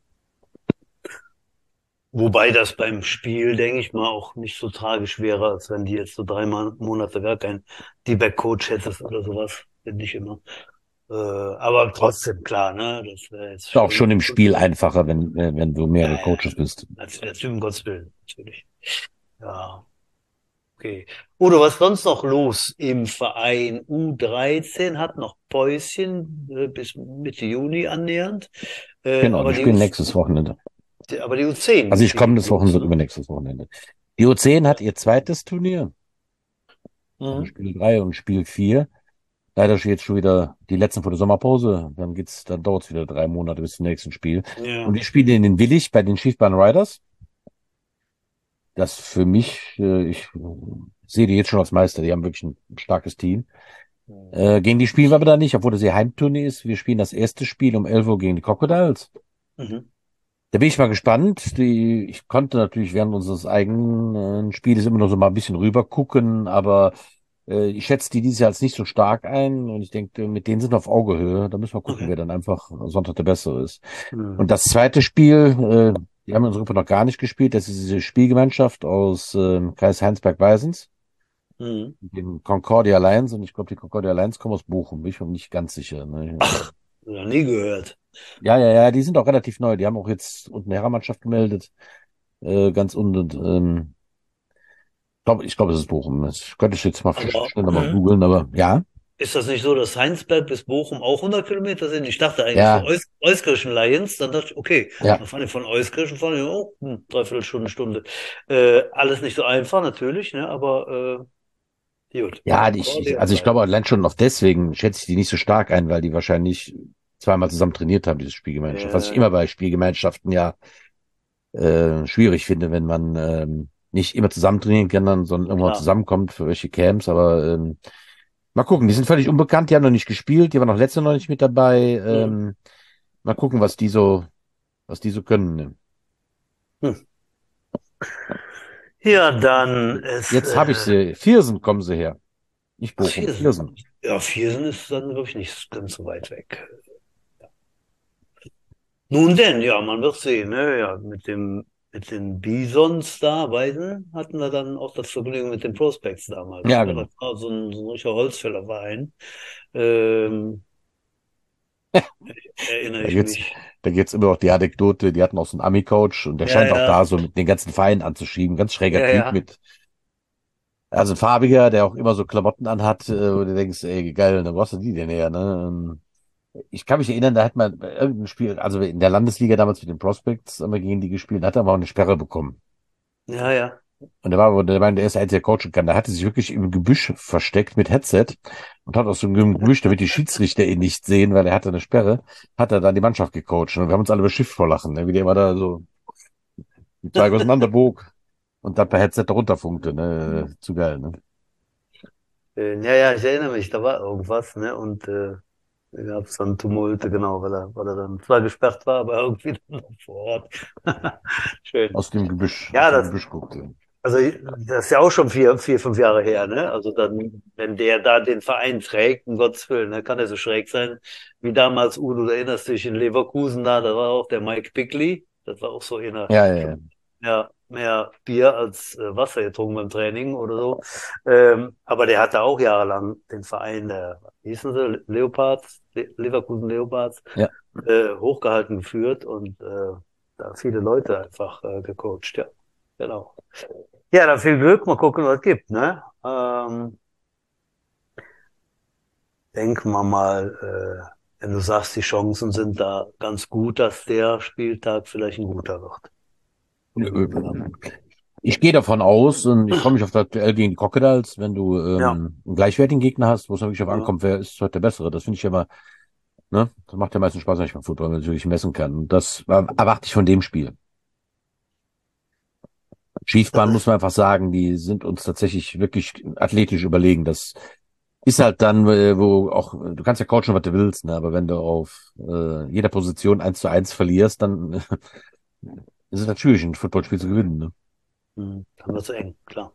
[SPEAKER 1] Wobei das beim Spiel, denke ich mal, auch nicht so tragisch wäre, als wenn die jetzt so 3 Monate gar keinen D-Back-Coach hättest oder sowas, finde ich immer. Aber trotzdem, klar, ne? Das wäre jetzt
[SPEAKER 2] Ist auch
[SPEAKER 1] schon.
[SPEAKER 2] schon im Spiel einfacher, wenn du
[SPEAKER 1] Ja,
[SPEAKER 2] mehrere
[SPEAKER 1] ja,
[SPEAKER 2] Coaches bist.
[SPEAKER 1] als um Gottes Willen, natürlich. Ja. Okay. Udo, was ist sonst noch los im Verein? U13 hat noch Päuschen bis Mitte Juni annähernd.
[SPEAKER 2] Genau,
[SPEAKER 1] Aber
[SPEAKER 2] die spielen nächstes Wochenende.
[SPEAKER 1] aber die U10
[SPEAKER 2] Also ich
[SPEAKER 1] geht
[SPEAKER 2] kommendes
[SPEAKER 1] los,
[SPEAKER 2] Wochenende,
[SPEAKER 1] ne?
[SPEAKER 2] übernächstes Wochenende. Die U10 hat ihr zweites Turnier, also
[SPEAKER 1] Mhm.
[SPEAKER 2] Spiel 3 und Spiel 4. Leider steht jetzt schon wieder die letzten vor der Sommerpause. Dann dauert es wieder 3 Monate bis zum nächsten Spiel.
[SPEAKER 1] Ja.
[SPEAKER 2] Und ich spiele in den Willig bei den Schiefbahn Riders. Das für mich, ich sehe die jetzt schon als Meister. Die haben wirklich ein starkes Team. Gegen die spielen wir aber da nicht, obwohl das ihr Heimturnier ist. Wir spielen das erste Spiel um 11 Uhr gegen die Crocodiles.
[SPEAKER 1] Mhm.
[SPEAKER 2] Da bin ich mal gespannt. Ich konnte natürlich während unseres eigenen Spieles immer noch so mal ein bisschen rüber gucken, aber ich schätze die dieses Jahr als nicht so stark ein und ich denke, mit denen sind wir auf Augehöhe. Da müssen wir gucken,
[SPEAKER 1] Okay.
[SPEAKER 2] wer dann einfach Sonntag der Bessere ist.
[SPEAKER 1] Mhm.
[SPEAKER 2] Und das zweite Spiel, die haben in unserer Gruppe noch gar nicht gespielt. Das ist diese Spielgemeinschaft aus Kreis Heinsberg-Weisens,
[SPEAKER 1] Mhm.
[SPEAKER 2] den Concordia Lions. Und ich glaube, die Concordia Lions kommen aus Bochum. Bin ich mir nicht ganz sicher. Ne?
[SPEAKER 1] Noch nie gehört.
[SPEAKER 2] Ja, ja, ja, die sind auch relativ neu. Die haben auch jetzt unten eine Herrenmannschaft gemeldet. Ganz unten. Ich glaube, es ist Bochum. Das könnte ich jetzt mal
[SPEAKER 1] Aber
[SPEAKER 2] schnell nochmal googeln, aber ja.
[SPEAKER 1] ist das nicht so, dass Heinsberg bis Bochum auch 100 Kilometer sind? Ich dachte eigentlich so
[SPEAKER 2] Ja,
[SPEAKER 1] Euskirchen Lions. Dann dachte ich, okay,
[SPEAKER 2] ja.
[SPEAKER 1] dann fahre ich von Euskirchen, fahre ich, oh, Dreiviertelstunde, Stunde. Alles nicht so einfach natürlich, ne? Aber gut.
[SPEAKER 2] Ja,
[SPEAKER 1] Concordia
[SPEAKER 2] also ich glaube
[SPEAKER 1] Lions.
[SPEAKER 2] allein schon auf deswegen schätze ich die nicht so stark ein, weil die wahrscheinlich zweimal zusammen trainiert haben, diese Spielgemeinschaft. Was ich immer bei Spielgemeinschaften ja schwierig finde, wenn man nicht immer zusammen trainieren kann, sondern irgendwann
[SPEAKER 1] Klar.
[SPEAKER 2] zusammenkommt für welche Camps. Aber mal gucken, die sind völlig unbekannt, die haben noch nicht gespielt, die waren auch letztes Jahr noch nicht mit dabei.
[SPEAKER 1] Mhm.
[SPEAKER 2] Mal gucken, was die so können. Ne?
[SPEAKER 1] Hm. Ja, dann ist
[SPEAKER 2] Jetzt habe ich sie. Viersen kommen sie her. Nicht Bochum,
[SPEAKER 1] Viersen.
[SPEAKER 2] Viersen.
[SPEAKER 1] Ja, Viersen ist dann wirklich nicht ganz so weit weg. Nun denn, ja, man wird sehen, ne? Ja, mit den Bisons da, Weiden, hatten wir dann auch das Vergnügen mit den Prospects damals,
[SPEAKER 2] Ja,
[SPEAKER 1] ne? Das
[SPEAKER 2] genau.
[SPEAKER 1] war so ein richtiger Holzfällerverein. Ähm, erinnere
[SPEAKER 2] Da
[SPEAKER 1] ich
[SPEAKER 2] gibt's,
[SPEAKER 1] mich.
[SPEAKER 2] da gibt's immer noch die Anekdote, die hatten auch so einen Ami-Coach und der
[SPEAKER 1] Ja,
[SPEAKER 2] scheint auch
[SPEAKER 1] ja,
[SPEAKER 2] da so mit den ganzen Vereinen anzuschieben. Ganz schräger
[SPEAKER 1] ja,
[SPEAKER 2] Typ
[SPEAKER 1] ja.
[SPEAKER 2] mit, also ein farbiger, der auch immer so Klamotten anhat, wo du denkst, ey, geil, dann brauchst du die denn her, ne? Ich kann mich erinnern, da hat man bei irgendein Spiel, also in der Landesliga damals mit den Prospects, haben wir gegen die gespielt, da hat er aber auch eine Sperre bekommen.
[SPEAKER 1] Ja, ja.
[SPEAKER 2] Und der war der erste Einzige, der coachen kann. Da hatte sich wirklich im Gebüsch versteckt mit Headset und hat aus so einem Gebüsch, damit die Schiedsrichter ihn nicht sehen, weil er hatte eine Sperre, hat er dann die Mannschaft gecoacht. Und wir haben uns alle beschifft vor Lachen, ne? Wie der immer da so die Zeige auseinanderbog und dann per Headset da runterfunkte. Ne? Zu geil, ne?
[SPEAKER 1] Ja, ja, ich erinnere mich, da war irgendwas, ne? Und da gab es dann Tumulte, genau, weil er dann zwar gesperrt war, aber irgendwie dann noch vor Ort. Schön.
[SPEAKER 2] Aus
[SPEAKER 1] Ja,
[SPEAKER 2] dem
[SPEAKER 1] das,
[SPEAKER 2] Gebüsch guckte.
[SPEAKER 1] also das ist ja auch schon 5 Jahre her, ne? Also dann, wenn der da den Verein trägt, um Gottes Willen, ne, kann er so schräg sein, wie damals Udo, du erinnerst dich in Leverkusen da war auch der Mike Bigley, das war auch so einer,
[SPEAKER 2] Ja, ja,
[SPEAKER 1] ich hab
[SPEAKER 2] ja.
[SPEAKER 1] mehr Bier als Wasser getrunken beim Training oder so. Aber der hatte auch jahrelang den Verein, wie hießen sie, Leopards, Leverkusen Leopards,
[SPEAKER 2] Ja.
[SPEAKER 1] hochgehalten geführt und da viele Leute einfach gecoacht, ja. Genau. Ja, dann viel Glück, mal gucken, was es gibt, ne? Denken wir mal, wenn du sagst, die Chancen sind da ganz gut, dass der Spieltag vielleicht ein guter wird.
[SPEAKER 2] Ich gehe davon aus und ich freue mich auf das Duell gegen die Crocodiles, wenn du
[SPEAKER 1] Ja,
[SPEAKER 2] einen gleichwertigen Gegner hast, wo es wirklich auf
[SPEAKER 1] ja.
[SPEAKER 2] ankommt, wer ist heute der Bessere. Das finde ich ja immer, ne? Das macht ja meistens Spaß, wenn ich beim Football natürlich messen kann. Und das erwarte ich von dem Spiel.
[SPEAKER 1] Das
[SPEAKER 2] Schiefbahn muss
[SPEAKER 1] ist,
[SPEAKER 2] man einfach sagen, die sind uns tatsächlich wirklich athletisch überlegen. Das ist halt dann, wo auch, du kannst ja coachen, was du willst, ne? Aber wenn du auf jeder Position 1:1 verlierst, dann ist es natürlich ein Footballspiel zu gewinnen, ne?
[SPEAKER 1] dann wird es eng, klar.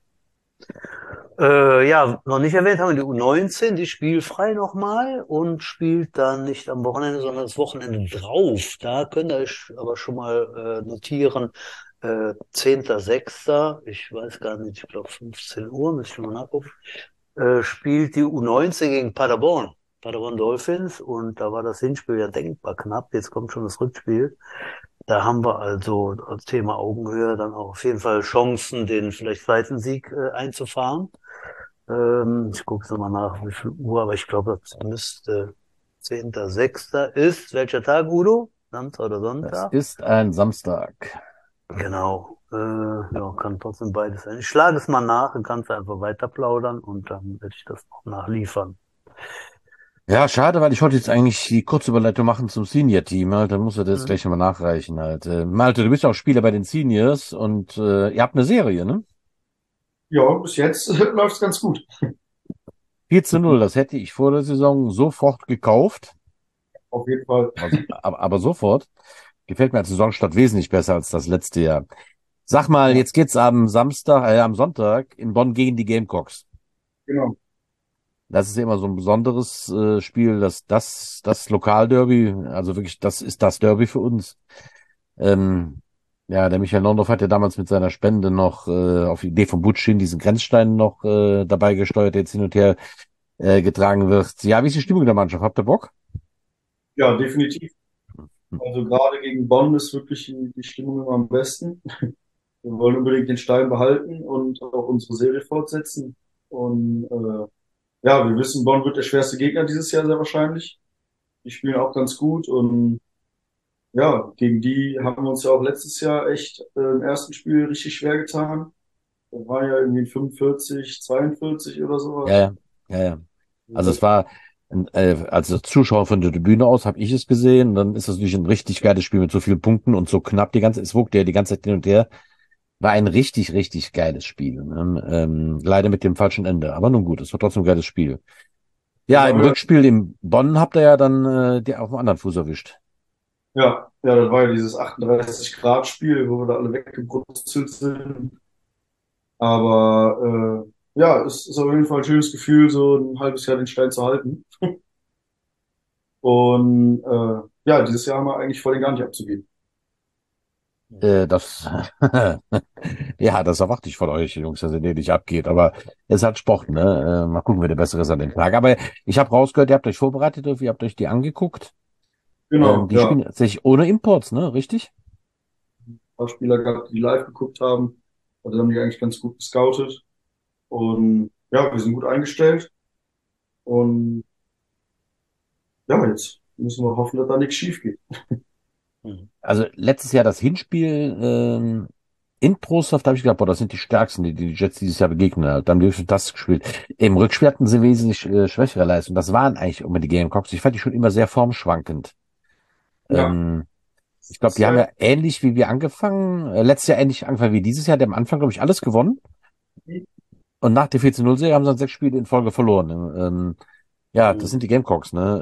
[SPEAKER 1] Ja, noch nicht erwähnt haben wir die U19, die spielfrei nochmal und spielt dann nicht am Wochenende, sondern das Wochenende drauf. Da könnt ihr euch aber schon mal notieren, 10.06., ich weiß gar nicht, ich glaube 15 Uhr, müsste ich mal nachgucken, spielt die U19 gegen Paderborn, Paderborn Dolphins und da war das Hinspiel ja denkbar knapp, jetzt kommt schon das Rückspiel. Da haben wir also als Thema Augenhöhe dann auch auf jeden Fall Chancen, den vielleicht zweiten Sieg einzufahren. Ich gucke jetzt nochmal nach, wie viel Uhr, aber ich glaube, das müsste 10.06. ist. Welcher Tag, Udo? Samstag oder
[SPEAKER 2] Das
[SPEAKER 1] Sonntag?
[SPEAKER 2] ist ein Samstag.
[SPEAKER 1] Genau. Ja, kann trotzdem beides sein. Ich schlage es mal nach, dann kannst du einfach weiter plaudern und dann werde ich das noch nachliefern.
[SPEAKER 2] Ja, schade, weil ich wollte jetzt eigentlich die Kurzüberleitung machen zum Senior-Team. Halt. Dann muss er das
[SPEAKER 1] Mhm.
[SPEAKER 2] gleich nochmal nachreichen. Halt. Malte, du bist ja auch Spieler bei den Seniors und ihr habt eine Serie, ne?
[SPEAKER 4] Ja, bis jetzt läuft's ganz gut.
[SPEAKER 2] 4:0, das hätte ich vor der Saison sofort gekauft.
[SPEAKER 4] Auf jeden Fall.
[SPEAKER 2] Aber sofort. Gefällt mir als Saisonstart wesentlich besser als das letzte Jahr. Sag mal,
[SPEAKER 4] Ja,
[SPEAKER 2] jetzt geht's am Sonntag in Bonn gegen die Gamecocks.
[SPEAKER 4] genau.
[SPEAKER 2] Das ist ja immer so ein besonderes Spiel, das Lokalderby, also wirklich, das ist das Derby für uns. Ähm, ja, der Michael Londorf hat ja damals mit seiner Spende noch auf die Idee von Butschin diesen Grenzstein noch dabei gesteuert, der jetzt hin und her getragen wird. Ja, wie ist die Stimmung der Mannschaft? Habt ihr Bock?
[SPEAKER 4] Ja, definitiv. Also gerade gegen Bonn ist wirklich die Stimmung immer am besten. Wir wollen unbedingt den Stein behalten und auch unsere Serie fortsetzen. Und ja, wir wissen, Bonn wird der schwerste Gegner dieses Jahr sehr wahrscheinlich. Die spielen auch ganz gut und ja, gegen die haben wir uns ja auch letztes Jahr echt im ersten Spiel richtig schwer getan. Das war ja irgendwie 45, 42 oder
[SPEAKER 2] Ja,
[SPEAKER 4] sowas.
[SPEAKER 2] ja, ja, ja. Also
[SPEAKER 4] Das,
[SPEAKER 2] es war, als Zuschauer von der Tribüne aus habe ich es gesehen. Dann ist es natürlich ein richtig geiles Spiel mit so vielen Punkten und so knapp es wogte ja die ganze Zeit hin und her. War ein richtig, richtig geiles Spiel. Ne? Leider mit dem falschen Ende. Aber nun gut, es war trotzdem ein geiles Spiel. Ja, im
[SPEAKER 4] war
[SPEAKER 2] Rückspiel in Bonn habt ihr ja dann die auf dem anderen Fuß erwischt.
[SPEAKER 4] ja, das war ja dieses 38 Grad Spiel, wo wir da alle weggebrutzelt sind. Aber ja, es ist auf jeden Fall ein schönes Gefühl, so ein halbes Jahr den Stein zu halten. Und ja, dieses Jahr haben wir eigentlich vor, den gar nicht abzugeben.
[SPEAKER 2] Das, ja, das erwarte ich von euch, Jungs, dass ihr den nicht abgeht. Aber es hat Sport, ne? Mal gucken, wer der Bessere ist an dem Tag. Aber ich habe rausgehört, ihr habt euch vorbereitet, ihr habt euch die angeguckt.
[SPEAKER 4] Genau,
[SPEAKER 2] Die
[SPEAKER 4] ja.
[SPEAKER 2] spielen tatsächlich ohne Imports, ne? Richtig?
[SPEAKER 4] Ein paar Spieler gehabt, die live geguckt haben. Also haben die eigentlich ganz gut gescoutet. Und ja, wir sind gut eingestellt. Und ja, jetzt müssen wir hoffen, dass da nichts schief geht.
[SPEAKER 1] Mhm.
[SPEAKER 2] Also letztes Jahr das Hinspiel in Trostorf, da habe ich gedacht, boah, das sind die stärksten, die Jets dieses Jahr begegnen. Halt. Dann haben die das gespielt. Im Rückspiel hatten sie wesentlich schwächere Leistung. Das waren eigentlich immer die Gamecocks. Ich fand die schon immer sehr formschwankend.
[SPEAKER 4] Ja,
[SPEAKER 2] Ähm, Ich glaube,
[SPEAKER 4] ist
[SPEAKER 2] die haben
[SPEAKER 4] ja,
[SPEAKER 2] ja ähnlich wie wir angefangen, letztes Jahr ähnlich angefangen wie dieses Jahr. Die haben am Anfang, glaube ich, alles gewonnen. Und nach der 14:0-Serie haben sie dann 6 Spiele in Folge verloren. Ja, das sind die Gamecocks, ne?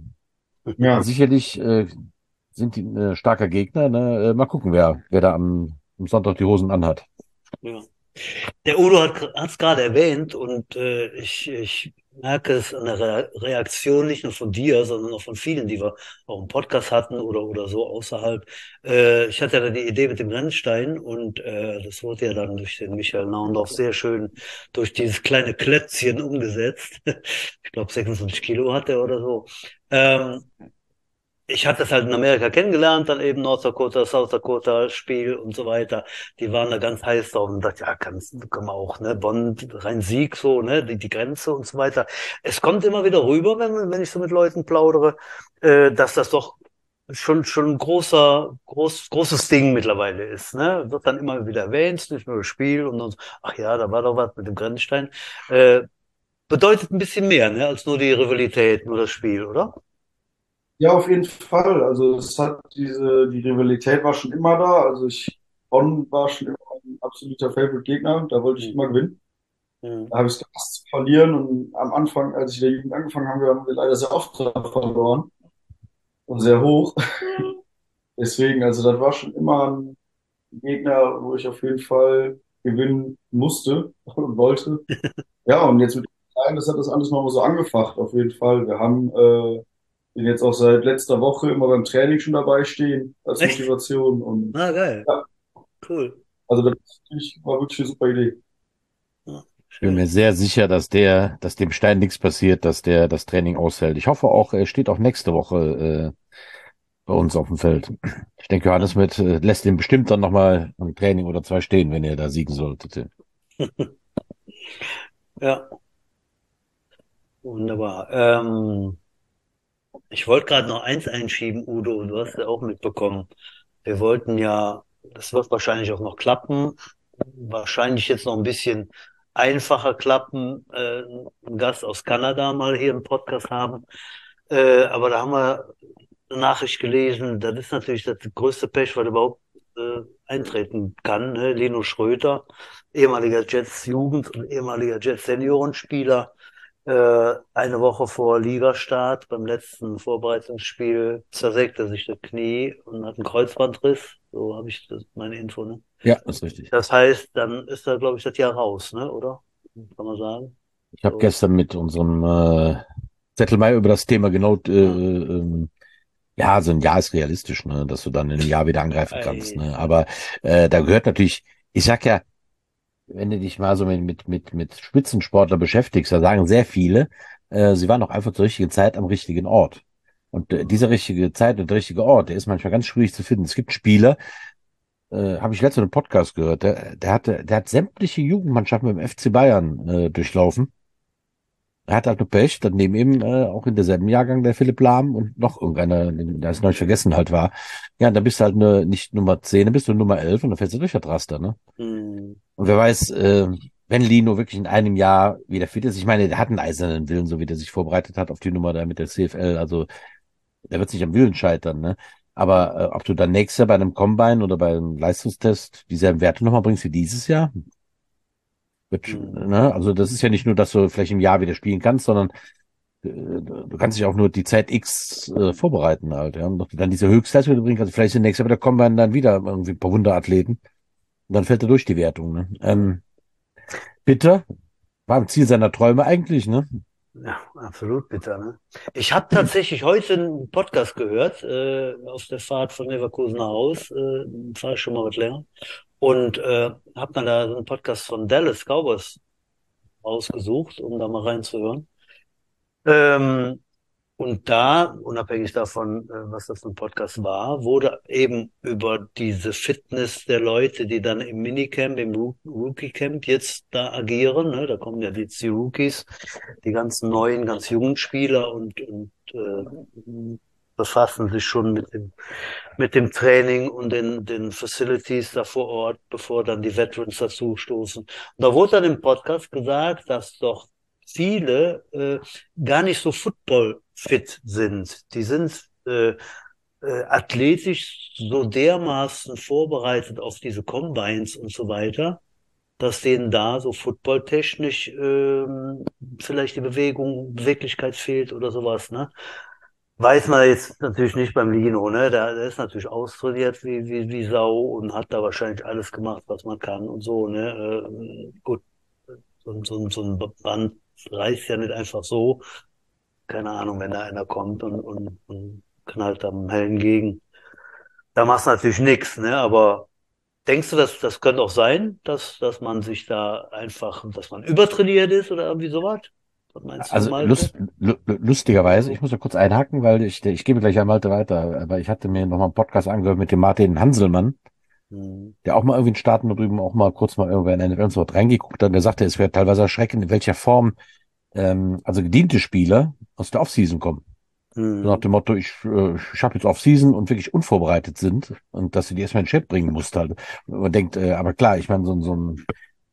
[SPEAKER 4] ja,
[SPEAKER 2] Sicherlich sind die ein starker Gegner, ne? Mal gucken, wer da am Sonntag die Hosen anhat.
[SPEAKER 1] Ja. Der Udo hat es gerade erwähnt und ich merke es an der Reaktion nicht nur von dir, sondern auch von vielen, die wir auch im Podcast hatten oder so außerhalb. Ich hatte ja die Idee mit dem Rennstein und das wurde ja dann durch den Michael Naundorf sehr schön durch dieses kleine Klötzchen umgesetzt. Ich glaube 26 Kilo hat er oder so. Ähm, Ich hatte das halt in Amerika kennengelernt, dann eben North Dakota, South Dakota Spiel und so weiter. Die waren da ganz heiß drauf und dachte, ja, kann man auch, ne, Bonn, Rhein-Sieg, so, ne, die Grenze und so weiter. Es kommt immer wieder rüber, wenn ich so mit Leuten plaudere, dass das doch schon ein großes Ding mittlerweile ist, ne. Wird dann immer wieder erwähnt, nicht nur das Spiel und dann, so, ach ja, da war doch was mit dem Grenzstein. Äh, Bedeutet ein bisschen mehr, ne, als nur die Rivalität, nur das Spiel, oder?
[SPEAKER 4] ja, auf jeden Fall. Also die Rivalität war schon immer da. Bonn war schon immer ein absoluter Favorite-Gegner. Da wollte ich
[SPEAKER 1] Hm,
[SPEAKER 4] immer gewinnen.
[SPEAKER 1] hm.
[SPEAKER 4] Da habe ich es gehasst zu verlieren. Und am Anfang, als ich in der Jugend angefangen habe, haben wir leider sehr oft verloren. Und sehr hoch. Deswegen, also das war schon immer ein Gegner, wo ich auf jeden Fall gewinnen musste und wollte. Ja, und jetzt mit dem Kleinen, das hat das alles nochmal so angefacht, auf jeden Fall. Wir haben den jetzt auch seit letzter Woche immer beim Training schon dabei stehen als
[SPEAKER 1] Echt?
[SPEAKER 4] Motivation. Und
[SPEAKER 1] Na, geil.
[SPEAKER 4] ja,
[SPEAKER 1] Cool.
[SPEAKER 4] also war wirklich eine super Idee.
[SPEAKER 1] Ja,
[SPEAKER 2] Bin mir
[SPEAKER 1] schön.
[SPEAKER 2] sehr sicher, dass dem Stein nichts passiert, dass der das Training aushält. Ich hoffe auch, er steht auch nächste Woche bei uns auf dem Feld. Ich denke, Johannes lässt ihn bestimmt dann nochmal ein Training oder zwei stehen, wenn ihr da siegen solltet.
[SPEAKER 1] Ja, wunderbar. Ich wollte gerade noch eins einschieben, Udo, du hast ja auch mitbekommen. Wir wollten ja, das wird wahrscheinlich auch noch klappen, wahrscheinlich jetzt noch ein bisschen einfacher klappen, einen Gast aus Kanada mal hier im Podcast haben. Aber da haben wir eine Nachricht gelesen, das ist natürlich das größte Pech, was überhaupt eintreten kann. Ne? Lino Schröter, ehemaliger Jets-Jugend und ehemaliger Jets-Seniorenspieler, eine Woche vor Ligastart beim letzten Vorbereitungsspiel zersägt er sich das Knie und hat einen Kreuzbandriss. So habe ich das, meine Info, ne?
[SPEAKER 2] Ja, das ist richtig.
[SPEAKER 1] Das heißt, dann ist er, glaube ich, das Jahr raus, ne? Oder? Kann man sagen.
[SPEAKER 2] Ich habe
[SPEAKER 1] So.
[SPEAKER 2] gestern mit unserem Zettelmeier über das Thema genau, ja, so ein Jahr ist realistisch, ne, dass du dann in einem Jahr wieder angreifen kannst. Ne? Aber da gehört natürlich, ich sag ja, wenn du dich mal so mit Spitzensportler beschäftigst, da sagen sehr viele, sie waren auch einfach zur richtigen Zeit am richtigen Ort. Und diese richtige Zeit und der richtige Ort, der ist manchmal ganz schwierig zu finden. Es gibt Spieler, habe ich letztens einen Podcast gehört, der hat sämtliche Jugendmannschaften beim FC Bayern durchlaufen. Er hat halt nur Pech, dann neben ihm auch in derselben Jahrgang der Philipp Lahm und noch irgendeiner, der es noch nicht vergessen halt war. Ja, und dann bist du halt nicht Nummer 10, dann bist du Nummer 11 und dann fällst du durch das Raster, ne?
[SPEAKER 1] Hm.
[SPEAKER 2] Und wer weiß, wenn Lino wirklich in einem Jahr wieder fit ist, ich meine, der hat einen eisernen Willen, so wie der sich vorbereitet hat auf die Nummer da mit der CFL, also der wird nicht am Willen scheitern, ne? Aber ob du dann nächstes Jahr bei einem Combine oder beim Leistungstest dieselben Werte nochmal bringst wie dieses Jahr,
[SPEAKER 1] Hm.
[SPEAKER 2] ne? Also das ist ja nicht nur, dass du vielleicht im Jahr wieder spielen kannst, sondern du kannst dich auch nur die Zeit X vorbereiten halt, ja. Und ob du dann diese Höchstleistung bringen kannst, vielleicht sind nächstes Jahr bei der Combine dann wieder irgendwie ein paar Wunderathleten. Und dann fällt er durch die Wertung, ne? Bitter, war im Ziel seiner Träume eigentlich, ne?
[SPEAKER 1] Ja, absolut bitter, ne? Ich habe tatsächlich heute einen Podcast gehört, auf der Fahrt von Leverkusen nach Haus, fahre ich schon mal was länger, und habe dann da so einen Podcast von Dallas Cowboys ausgesucht, um da mal reinzuhören. Ähm, Und da, unabhängig davon, was das für ein Podcast war, wurde eben über diese Fitness der Leute, die dann im Minicamp, im Rookie-Camp jetzt da agieren, ne, da kommen ja jetzt die Rookies, die ganzen neuen, ganz jungen Spieler und befassen sich schon mit dem Training und den Facilities da vor Ort, bevor dann die Veterans dazu stoßen. Und da wurde dann im Podcast gesagt, dass doch viele gar nicht so football-fit sind. Die sind athletisch so dermaßen vorbereitet auf diese Combines und so weiter, dass denen da so footballtechnisch vielleicht die Beweglichkeit fehlt oder sowas, ne? Weiß man jetzt natürlich nicht beim Lino, ne? Der ist natürlich austrainiert wie Sau und hat da wahrscheinlich alles gemacht, was man kann und so, ne? Gut, so ein Band reißt ja nicht einfach so. Keine Ahnung, wenn da einer kommt und knallt am Helm gegen. Da machst du natürlich nichts, ne? Aber denkst du, das könnte auch sein, dass man sich da einfach, dass man übertrainiert ist oder irgendwie sowas? Was meinst du,
[SPEAKER 2] Also
[SPEAKER 1] Malte?
[SPEAKER 2] lustigerweise, ich muss da kurz einhaken, weil ich gebe gleich an Malte weiter, aber ich hatte mir nochmal einen Podcast angehört mit dem Martin Hanselmann,
[SPEAKER 1] Hm.
[SPEAKER 2] der auch mal irgendwie in Staaten da drüben auch mal kurz mal irgendwer in eine NFL und so was reingeguckt hat, und der sagte, es wäre teilweise erschreckend, in welcher Form also gediente Spieler aus der Offseason kommen. So nach
[SPEAKER 1] Hm.
[SPEAKER 2] dem Motto, ich habe jetzt Offseason und wirklich unvorbereitet sind und dass sie die erstmal in Shape bringen musst halt. Und man denkt, aber klar, ich meine, so ein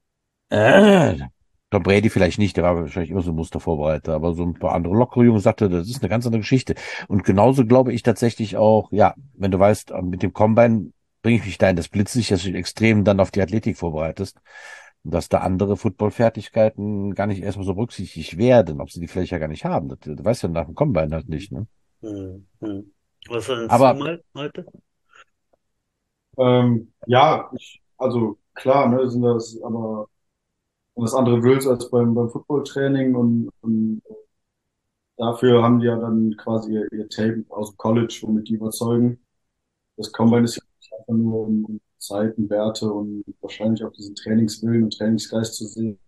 [SPEAKER 2] Tom Brady vielleicht nicht, der war wahrscheinlich immer so ein Mustervorbereiter, aber so ein paar andere lockere Jungs sagte, das ist eine ganz andere Geschichte. Und genauso glaube ich tatsächlich auch, ja, wenn du weißt, mit dem Combine bringe ich mich da in das Blitzlicht, dass du dich extrem dann auf die Athletik vorbereitest. Und dass da andere Footballfertigkeiten gar nicht erstmal so berücksichtigt werden, ob sie die vielleicht ja gar nicht haben. Das, du weißt ja nach dem Combine halt nicht, ne?
[SPEAKER 1] Hm. Was meinst du
[SPEAKER 2] Aber
[SPEAKER 1] mal, Malte?
[SPEAKER 4] Ja, also klar, ne, sind das aber das andere Wills als beim Footballtraining und dafür haben die ja dann quasi ihr Tape aus dem College, womit die überzeugen. Das Combine ist ja nicht einfach nur um Zeiten, Werte und wahrscheinlich auch diesen Trainingswillen und Trainingsgeist zu sehen,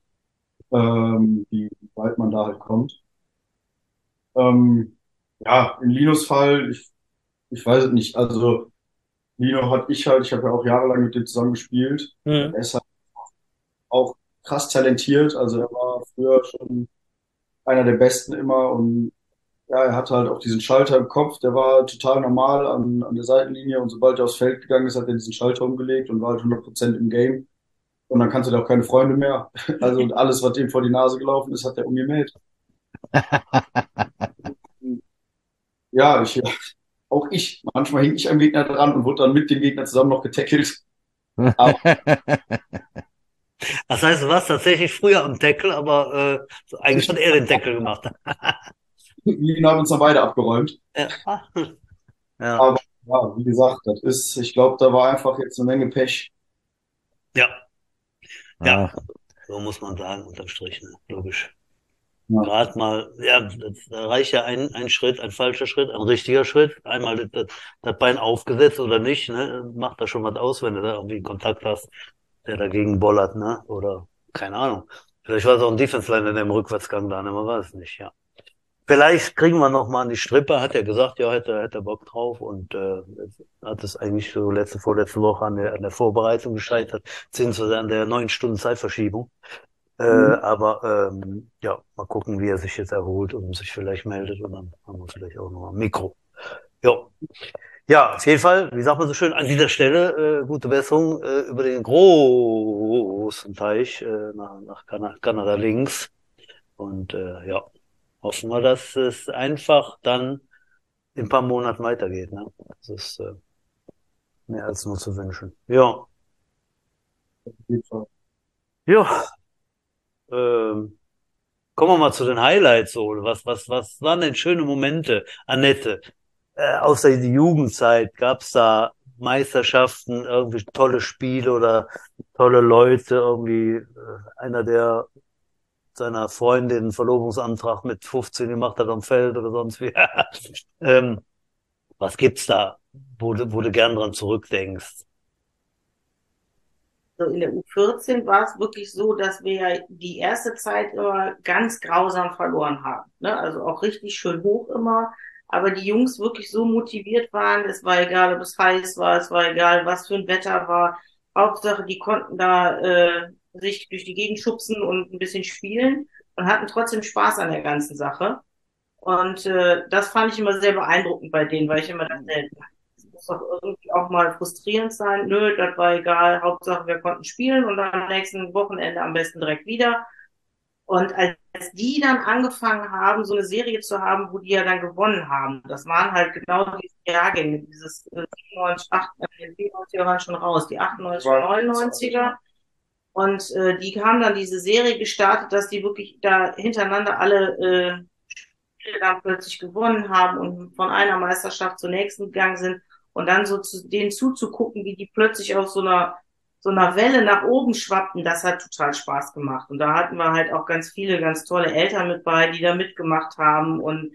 [SPEAKER 4] wie weit man da halt kommt. Ähm, ja, in Linus Fall, ich ich weiß es nicht. Also Lino ich habe ja auch jahrelang mit dem zusammen gespielt.
[SPEAKER 1] Mhm.
[SPEAKER 4] Er ist halt auch krass talentiert. Also er war früher schon einer der Besten immer und ja, er hatte halt auch diesen Schalter im Kopf, der war total normal an der Seitenlinie und sobald er aufs Feld gegangen ist, hat er diesen Schalter umgelegt und war halt 100% im Game. Und dann kannte er auch keine Freunde mehr. Also und alles, was ihm vor die Nase gelaufen ist, hat er umgemäht. Ja, auch ich, manchmal hing ich am Gegner dran und wurde dann mit dem Gegner zusammen noch getackelt. Aber
[SPEAKER 1] Das heißt, du warst tatsächlich früher am Tackle, aber eigentlich hat er den Tackle gemacht.
[SPEAKER 4] Lina hat uns dann beide abgeräumt.
[SPEAKER 1] Ja. Ja,
[SPEAKER 4] Aber ja, wie gesagt, ich glaube, da war einfach jetzt eine Menge Pech.
[SPEAKER 1] ja, ja,
[SPEAKER 2] Ach,
[SPEAKER 1] so muss man sagen, unterm Strich, ne? Logisch.
[SPEAKER 4] Ja.
[SPEAKER 1] Gerade mal, ja, da reicht ja ein Schritt, ein falscher Schritt, ein richtiger Schritt. Einmal das Bein aufgesetzt oder nicht, ne? Macht da schon was aus, wenn du da irgendwie einen Kontakt hast, der dagegen bollert, ne? Oder, keine Ahnung. Vielleicht war es auch ein Defense-Liner in dem Rückwärtsgang da, ne? Man weiß es nicht, ja. Vielleicht kriegen wir noch mal an die Strippe, hat er gesagt, ja, hätte Bock drauf und hat es eigentlich so vorletzte Woche an der Vorbereitung gescheitert, beziehungsweise an der 9 Stunden Zeitverschiebung.
[SPEAKER 4] Mhm.
[SPEAKER 1] Aber ja, mal gucken, wie er sich jetzt erholt und sich vielleicht meldet und dann haben wir vielleicht auch noch mal ein Mikro. Ja. Ja, auf jeden Fall, wie sagt man so schön, an dieser Stelle gute Besserung über den großen Teich nach Kanada links. Und ja, hoffen wir, dass es einfach dann in ein paar Monaten weitergeht. Ne? Das ist mehr als nur zu wünschen. Ja,
[SPEAKER 4] Auf jeden Fall.
[SPEAKER 1] ja. Ähm, kommen wir mal zu den Highlights. So. Was waren denn schöne Momente, Annette? Außer die Jugendzeit, gab's da Meisterschaften, irgendwie tolle Spiele oder tolle Leute, irgendwie einer, der seiner Freundin einen Verlobungsantrag mit 15 gemacht hat am Feld oder sonst wie. ähm, Was gibt's da, wo du gern dran zurückdenkst?
[SPEAKER 3] So in der U14 war es wirklich so, dass wir ja die erste Zeit immer ganz grausam verloren haben. Ne? Also auch richtig schön hoch immer. Aber die Jungs wirklich so motiviert waren, es war egal, ob es heiß war, es war egal, was für ein Wetter war. Hauptsache, die konnten da sich durch die Gegend schubsen und ein bisschen spielen und hatten trotzdem Spaß an der ganzen Sache. Und das fand ich immer sehr beeindruckend bei denen, weil ich immer dachte, das muss doch irgendwie auch mal frustrierend sein. Nö, das war egal. Hauptsache, wir konnten spielen und dann am nächsten Wochenende am besten direkt wieder. Und als die dann angefangen haben, so eine Serie zu haben, wo die ja dann gewonnen haben, das waren halt genau diese Jahrgänge, dieses 97, 97er waren schon raus, die 98, 99er. Und die haben dann diese Serie gestartet, dass die wirklich da hintereinander alle dann plötzlich gewonnen haben und von einer Meisterschaft zur nächsten gegangen sind und dann so zu denen zuzugucken, wie die plötzlich auf so einer Welle nach oben schwappten, das hat total Spaß gemacht. Und da hatten wir halt auch ganz viele ganz tolle Eltern mit bei, die da mitgemacht haben. Und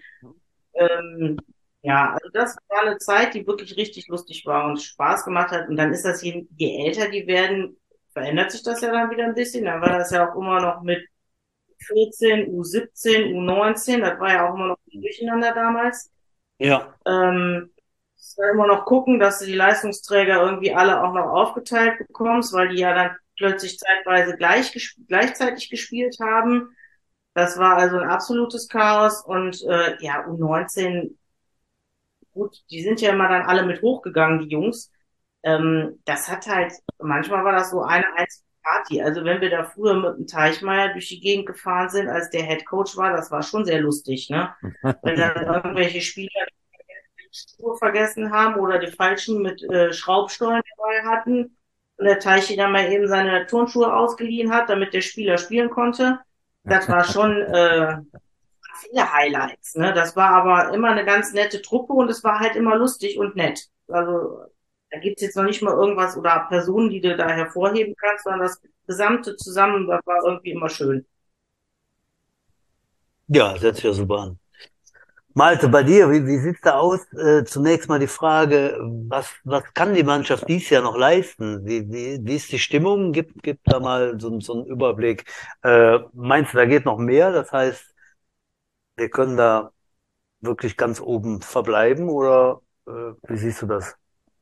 [SPEAKER 3] ähm, ja, also das war eine Zeit, die wirklich richtig lustig war und Spaß gemacht hat. Und dann ist das je älter die werden, verändert sich das ja dann wieder ein bisschen. Dann war das ja auch immer noch mit 14, U17, U19, das war ja auch immer noch ein Durcheinander damals.
[SPEAKER 1] Ja,
[SPEAKER 3] Musst du immer noch gucken, dass du die Leistungsträger irgendwie alle auch noch aufgeteilt bekommst, weil die ja dann plötzlich zeitweise gleichzeitig gespielt haben. Das war also ein absolutes Chaos und ja, U19, gut, die sind ja immer dann alle mit hochgegangen, die Jungs. Das hat halt, manchmal war das so eine einzige Party. Also wenn wir da früher mit dem Teichmeier durch die Gegend gefahren sind, als der Head Coach war, das war schon sehr lustig, ne? Wenn dann irgendwelche Spieler die Schuhe vergessen haben oder die falschen mit Schraubstollen dabei hatten und der Teichi dann mal eben seine Turnschuhe ausgeliehen hat, damit der Spieler spielen konnte. Das war schon viele Highlights, ne? Das war aber immer eine ganz nette Truppe und es war halt immer lustig und nett. Also da gibt's jetzt noch nicht mal irgendwas oder Personen, die du da hervorheben kannst, sondern das gesamte Zusammen war irgendwie immer schön.
[SPEAKER 1] ja, das hört sich ja super an. Malte, bei dir, wie sieht's da aus? Zunächst mal die Frage, was kann die Mannschaft dies Jahr noch leisten? Wie ist die Stimmung? Gib da mal so einen Überblick. Meinst du, da geht noch mehr? Das heißt, wir können da wirklich ganz oben verbleiben oder Wie siehst du das?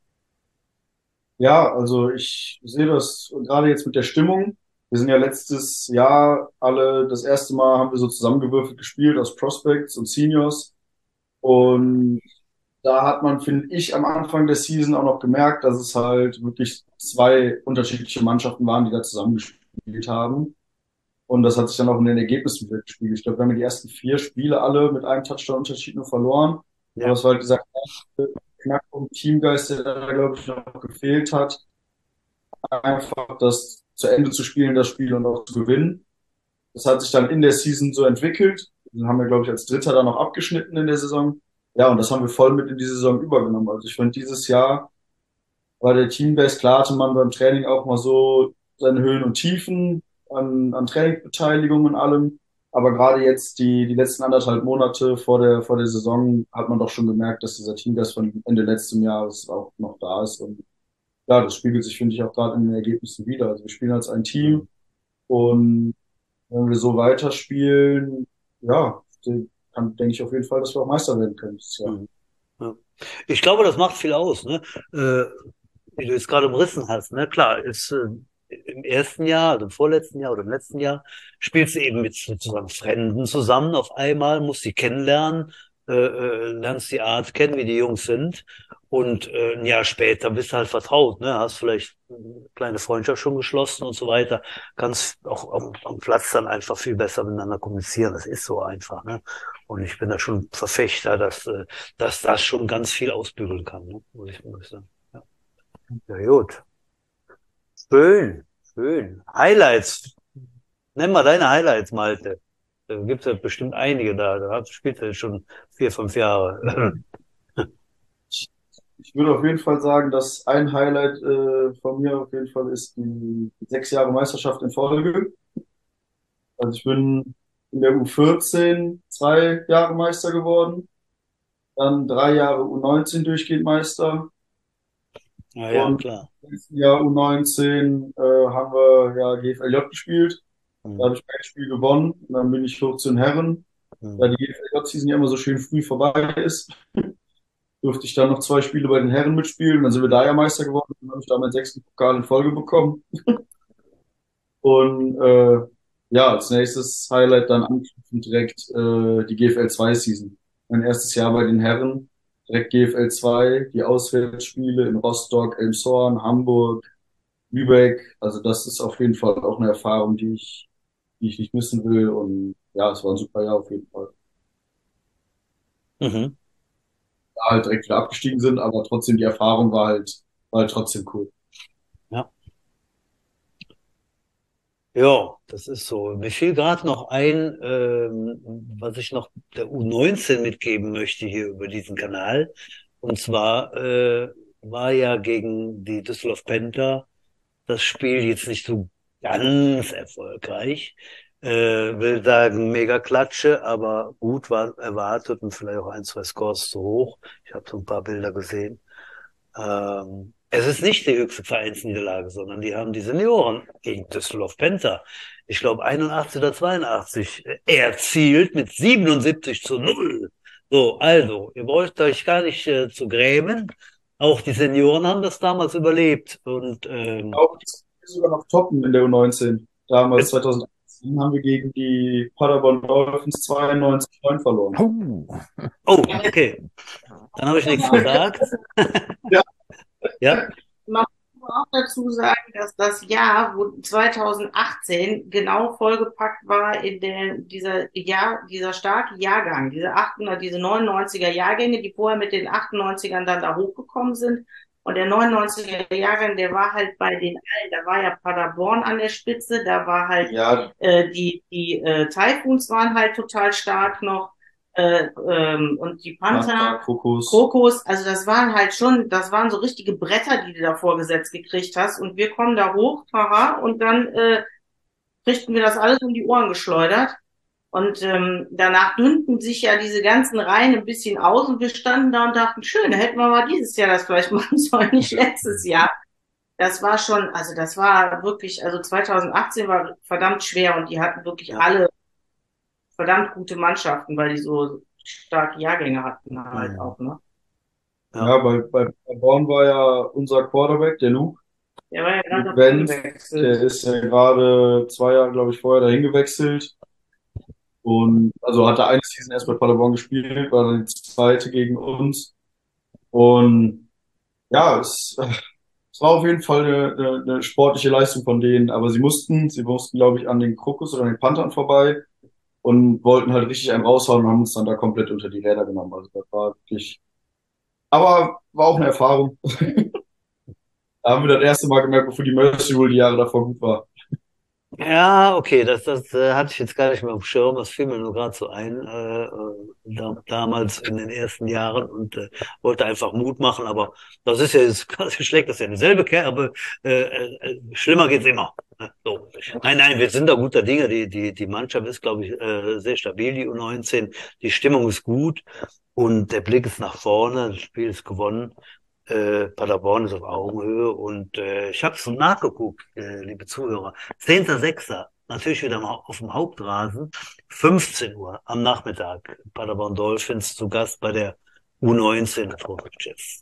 [SPEAKER 4] Ja, also ich sehe das gerade jetzt mit der Stimmung. Wir sind ja letztes Jahr alle, das erste Mal haben wir so zusammengewürfelt gespielt aus Prospects und Seniors. Und da hat man, finde ich, am Anfang der Season auch noch gemerkt, dass es halt wirklich zwei unterschiedliche Mannschaften waren, die da zusammengespielt haben. Und das hat sich dann auch in den Ergebnissen gespiegelt. Ich glaube, wir haben die ersten vier Spiele alle mit einem Touchdown-Unterschied nur verloren. Aber
[SPEAKER 1] Ja.
[SPEAKER 4] es war halt dieser Knackpunkt Teamgeist, der da, glaube ich, noch gefehlt hat. Einfach das zu Ende zu spielen, das Spiel und auch zu gewinnen. Das hat sich dann in der Season so entwickelt. Dann haben wir, glaube ich, als Dritter dann noch abgeschnitten in der Saison. Ja, und das haben wir voll mit in die Saison übergenommen. Also ich finde, dieses Jahr war der Teambase, klar hatte man beim Training auch mal so seine Höhen und Tiefen an Trainingsbeteiligung und allem. Aber gerade jetzt die letzten 1,5 Monate vor der Saison hat man doch schon gemerkt, dass dieser Teamgeist von Ende letzten Jahres auch noch da ist. Und ja, das spiegelt sich, finde ich, auch gerade in den Ergebnissen wieder. Also wir spielen als ein Team und wenn wir so weiterspielen, ja, dann denke ich auf jeden Fall, dass wir auch Meister werden können dieses Jahr.
[SPEAKER 1] Mhm. Ja. Ich glaube, das macht viel aus, ne? Wie du jetzt gerade umrissen hast, ne? Klar, ist im ersten Jahr, also im vorletzten Jahr oder im letzten Jahr, spielst du eben mit sozusagen Fremden zusammen auf einmal, musst sie kennenlernen, lernst die Art kennen, wie die Jungs sind. Und ein Jahr später bist du halt vertraut, ne? Hast vielleicht eine kleine Freundschaft schon geschlossen und so weiter. Kannst auch am Platz dann einfach viel besser miteinander kommunizieren. Das ist so einfach, ne? Und ich bin da schon Verfechter, dass das schon ganz viel ausbügeln kann, ne? Muss ich sagen. Ja. Ja, gut. Schön, schön. Highlights. Nenn mal deine Highlights, Malte. Da gibt's ja bestimmt einige da. Spielst du jetzt schon 4, 5 Jahre.
[SPEAKER 4] Ich würde auf jeden Fall sagen, dass ein Highlight von mir auf jeden Fall ist die 6 Jahre Meisterschaft in Folge. Also ich bin in der U14 2 Jahre Meister geworden, dann 3 Jahre U19 durchgehend Meister
[SPEAKER 1] Ja, ja,
[SPEAKER 4] und
[SPEAKER 1] klar.
[SPEAKER 4] im nächsten Jahr U19 haben wir ja GFLJ gespielt. Da
[SPEAKER 1] Hm,
[SPEAKER 4] habe ich ein Spiel gewonnen und dann bin ich hoch zu den Herren. Da
[SPEAKER 1] hm,
[SPEAKER 4] die GFLJ-Season ja immer so schön früh vorbei ist, durfte ich dann noch 2 Spiele bei den Herren mitspielen. Dann sind wir da ja Meister geworden. Dann habe ich da meinen 6. Pokal in Folge bekommen. Und ja, als nächstes Highlight dann anknüpfend direkt die GFL 2 Season. Mein erstes Jahr bei den Herren, direkt GFL 2, die Auswärtsspiele in Rostock, Elmshorn, Hamburg, Lübeck. Also das ist auf jeden Fall auch eine Erfahrung, die ich nicht missen will. Und ja, es war ein super Jahr auf jeden Fall.
[SPEAKER 1] mhm.
[SPEAKER 4] Da halt direkt wieder abgestiegen sind, aber trotzdem die Erfahrung war halt trotzdem cool.
[SPEAKER 1] Ja. Ja, das ist so. Mir fiel gerade noch ein, was ich noch der U19 mitgeben möchte hier über diesen Kanal. Und zwar war ja gegen die Düsseldorf Panther das Spiel jetzt nicht so ganz erfolgreich. Will sagen, mega Klatsche, aber gut war erwartet und vielleicht auch 1, 2 Scores zu hoch. Ich habe so ein paar Bilder gesehen. Es ist nicht die höchste Vereinsniederlage, sondern die haben die Senioren gegen Düsseldorf Panther, ich glaube 81 oder 82, erzielt mit 77:0. So, also, ihr braucht euch gar nicht zu grämen. Auch die Senioren haben das damals überlebt. Und
[SPEAKER 4] Auch sogar noch toppen in der U19. Damals 2018 haben wir gegen die Paderborn Dolphins 92-9 verloren.
[SPEAKER 2] Oh,
[SPEAKER 1] oh, okay, dann habe ich nichts gesagt.
[SPEAKER 4] Ja,
[SPEAKER 1] Ja,
[SPEAKER 3] Man muss auch dazu sagen, dass das Jahr, wo 2018 genau vollgepackt war in dieser starke Jahrgang, diese 99er Jahrgänge, die vorher mit den 98ern dann da hochgekommen sind. Und der 99er Jahrgang, der war halt bei den allen, da war ja Paderborn an der Spitze, da war halt
[SPEAKER 4] ja,
[SPEAKER 3] die Typhoons waren halt total stark noch. Und die Panther, Krokus, also das waren so richtige Bretter, die du da vorgesetzt gekriegt hast. Und wir kommen da hoch, haha, und dann kriegten wir das alles um die Ohren geschleudert. Und danach dünnten sich ja diese ganzen Reihen ein bisschen aus und wir standen da und dachten, schön, da hätten wir mal dieses Jahr das vielleicht machen sollen, nicht letztes Jahr. Das war schon, also das war wirklich, also 2018 war verdammt schwer und die hatten wirklich
[SPEAKER 1] ja.
[SPEAKER 3] alle verdammt gute Mannschaften, weil die so starke Jahrgänge hatten halt
[SPEAKER 1] Mhm.
[SPEAKER 3] auch, ne?
[SPEAKER 4] Ja, bei Paderborn war ja unser Quarterback, der Luke,
[SPEAKER 3] Der war ja gerade
[SPEAKER 4] Luke
[SPEAKER 3] noch
[SPEAKER 4] Wendt,
[SPEAKER 3] gewechselt.
[SPEAKER 4] der ist ja gerade 2 Jahre, glaube ich, vorher dahin gewechselt. Und also hat er eine Season erst bei Paderborn gespielt, war dann die zweite gegen uns. Und ja, es war auf jeden Fall eine sportliche Leistung von denen, aber sie mussten, glaube ich, an den Krokus oder an den Panthern vorbei und wollten halt richtig einen raushauen und haben uns dann da komplett unter die Räder genommen. Also das war wirklich, aber war auch eine Erfahrung. Da haben wir das erste Mal gemerkt, wofür die Mercy Rule die Jahre davor gut war.
[SPEAKER 1] Ja, okay, das hatte ich jetzt gar nicht mehr auf dem Schirm, das fiel mir nur gerade so ein, damals in den ersten Jahren und wollte einfach Mut machen, aber das ist ja, das schlägt das ja in dieselbe Kerbe, schlimmer geht's immer. Ne? So. Nein, wir sind da guter Dinge, die Mannschaft ist, glaube ich, sehr stabil, die U19, die Stimmung ist gut und der Blick ist nach vorne, das Spiel ist gewonnen. Paderborn ist auf Augenhöhe und ich habe es nachgeguckt, liebe Zuhörer. 10.06. Natürlich wieder mal auf dem Hauptrasen. 15 Uhr am Nachmittag. Paderborn Dolphins zu Gast bei der U19 Chefs.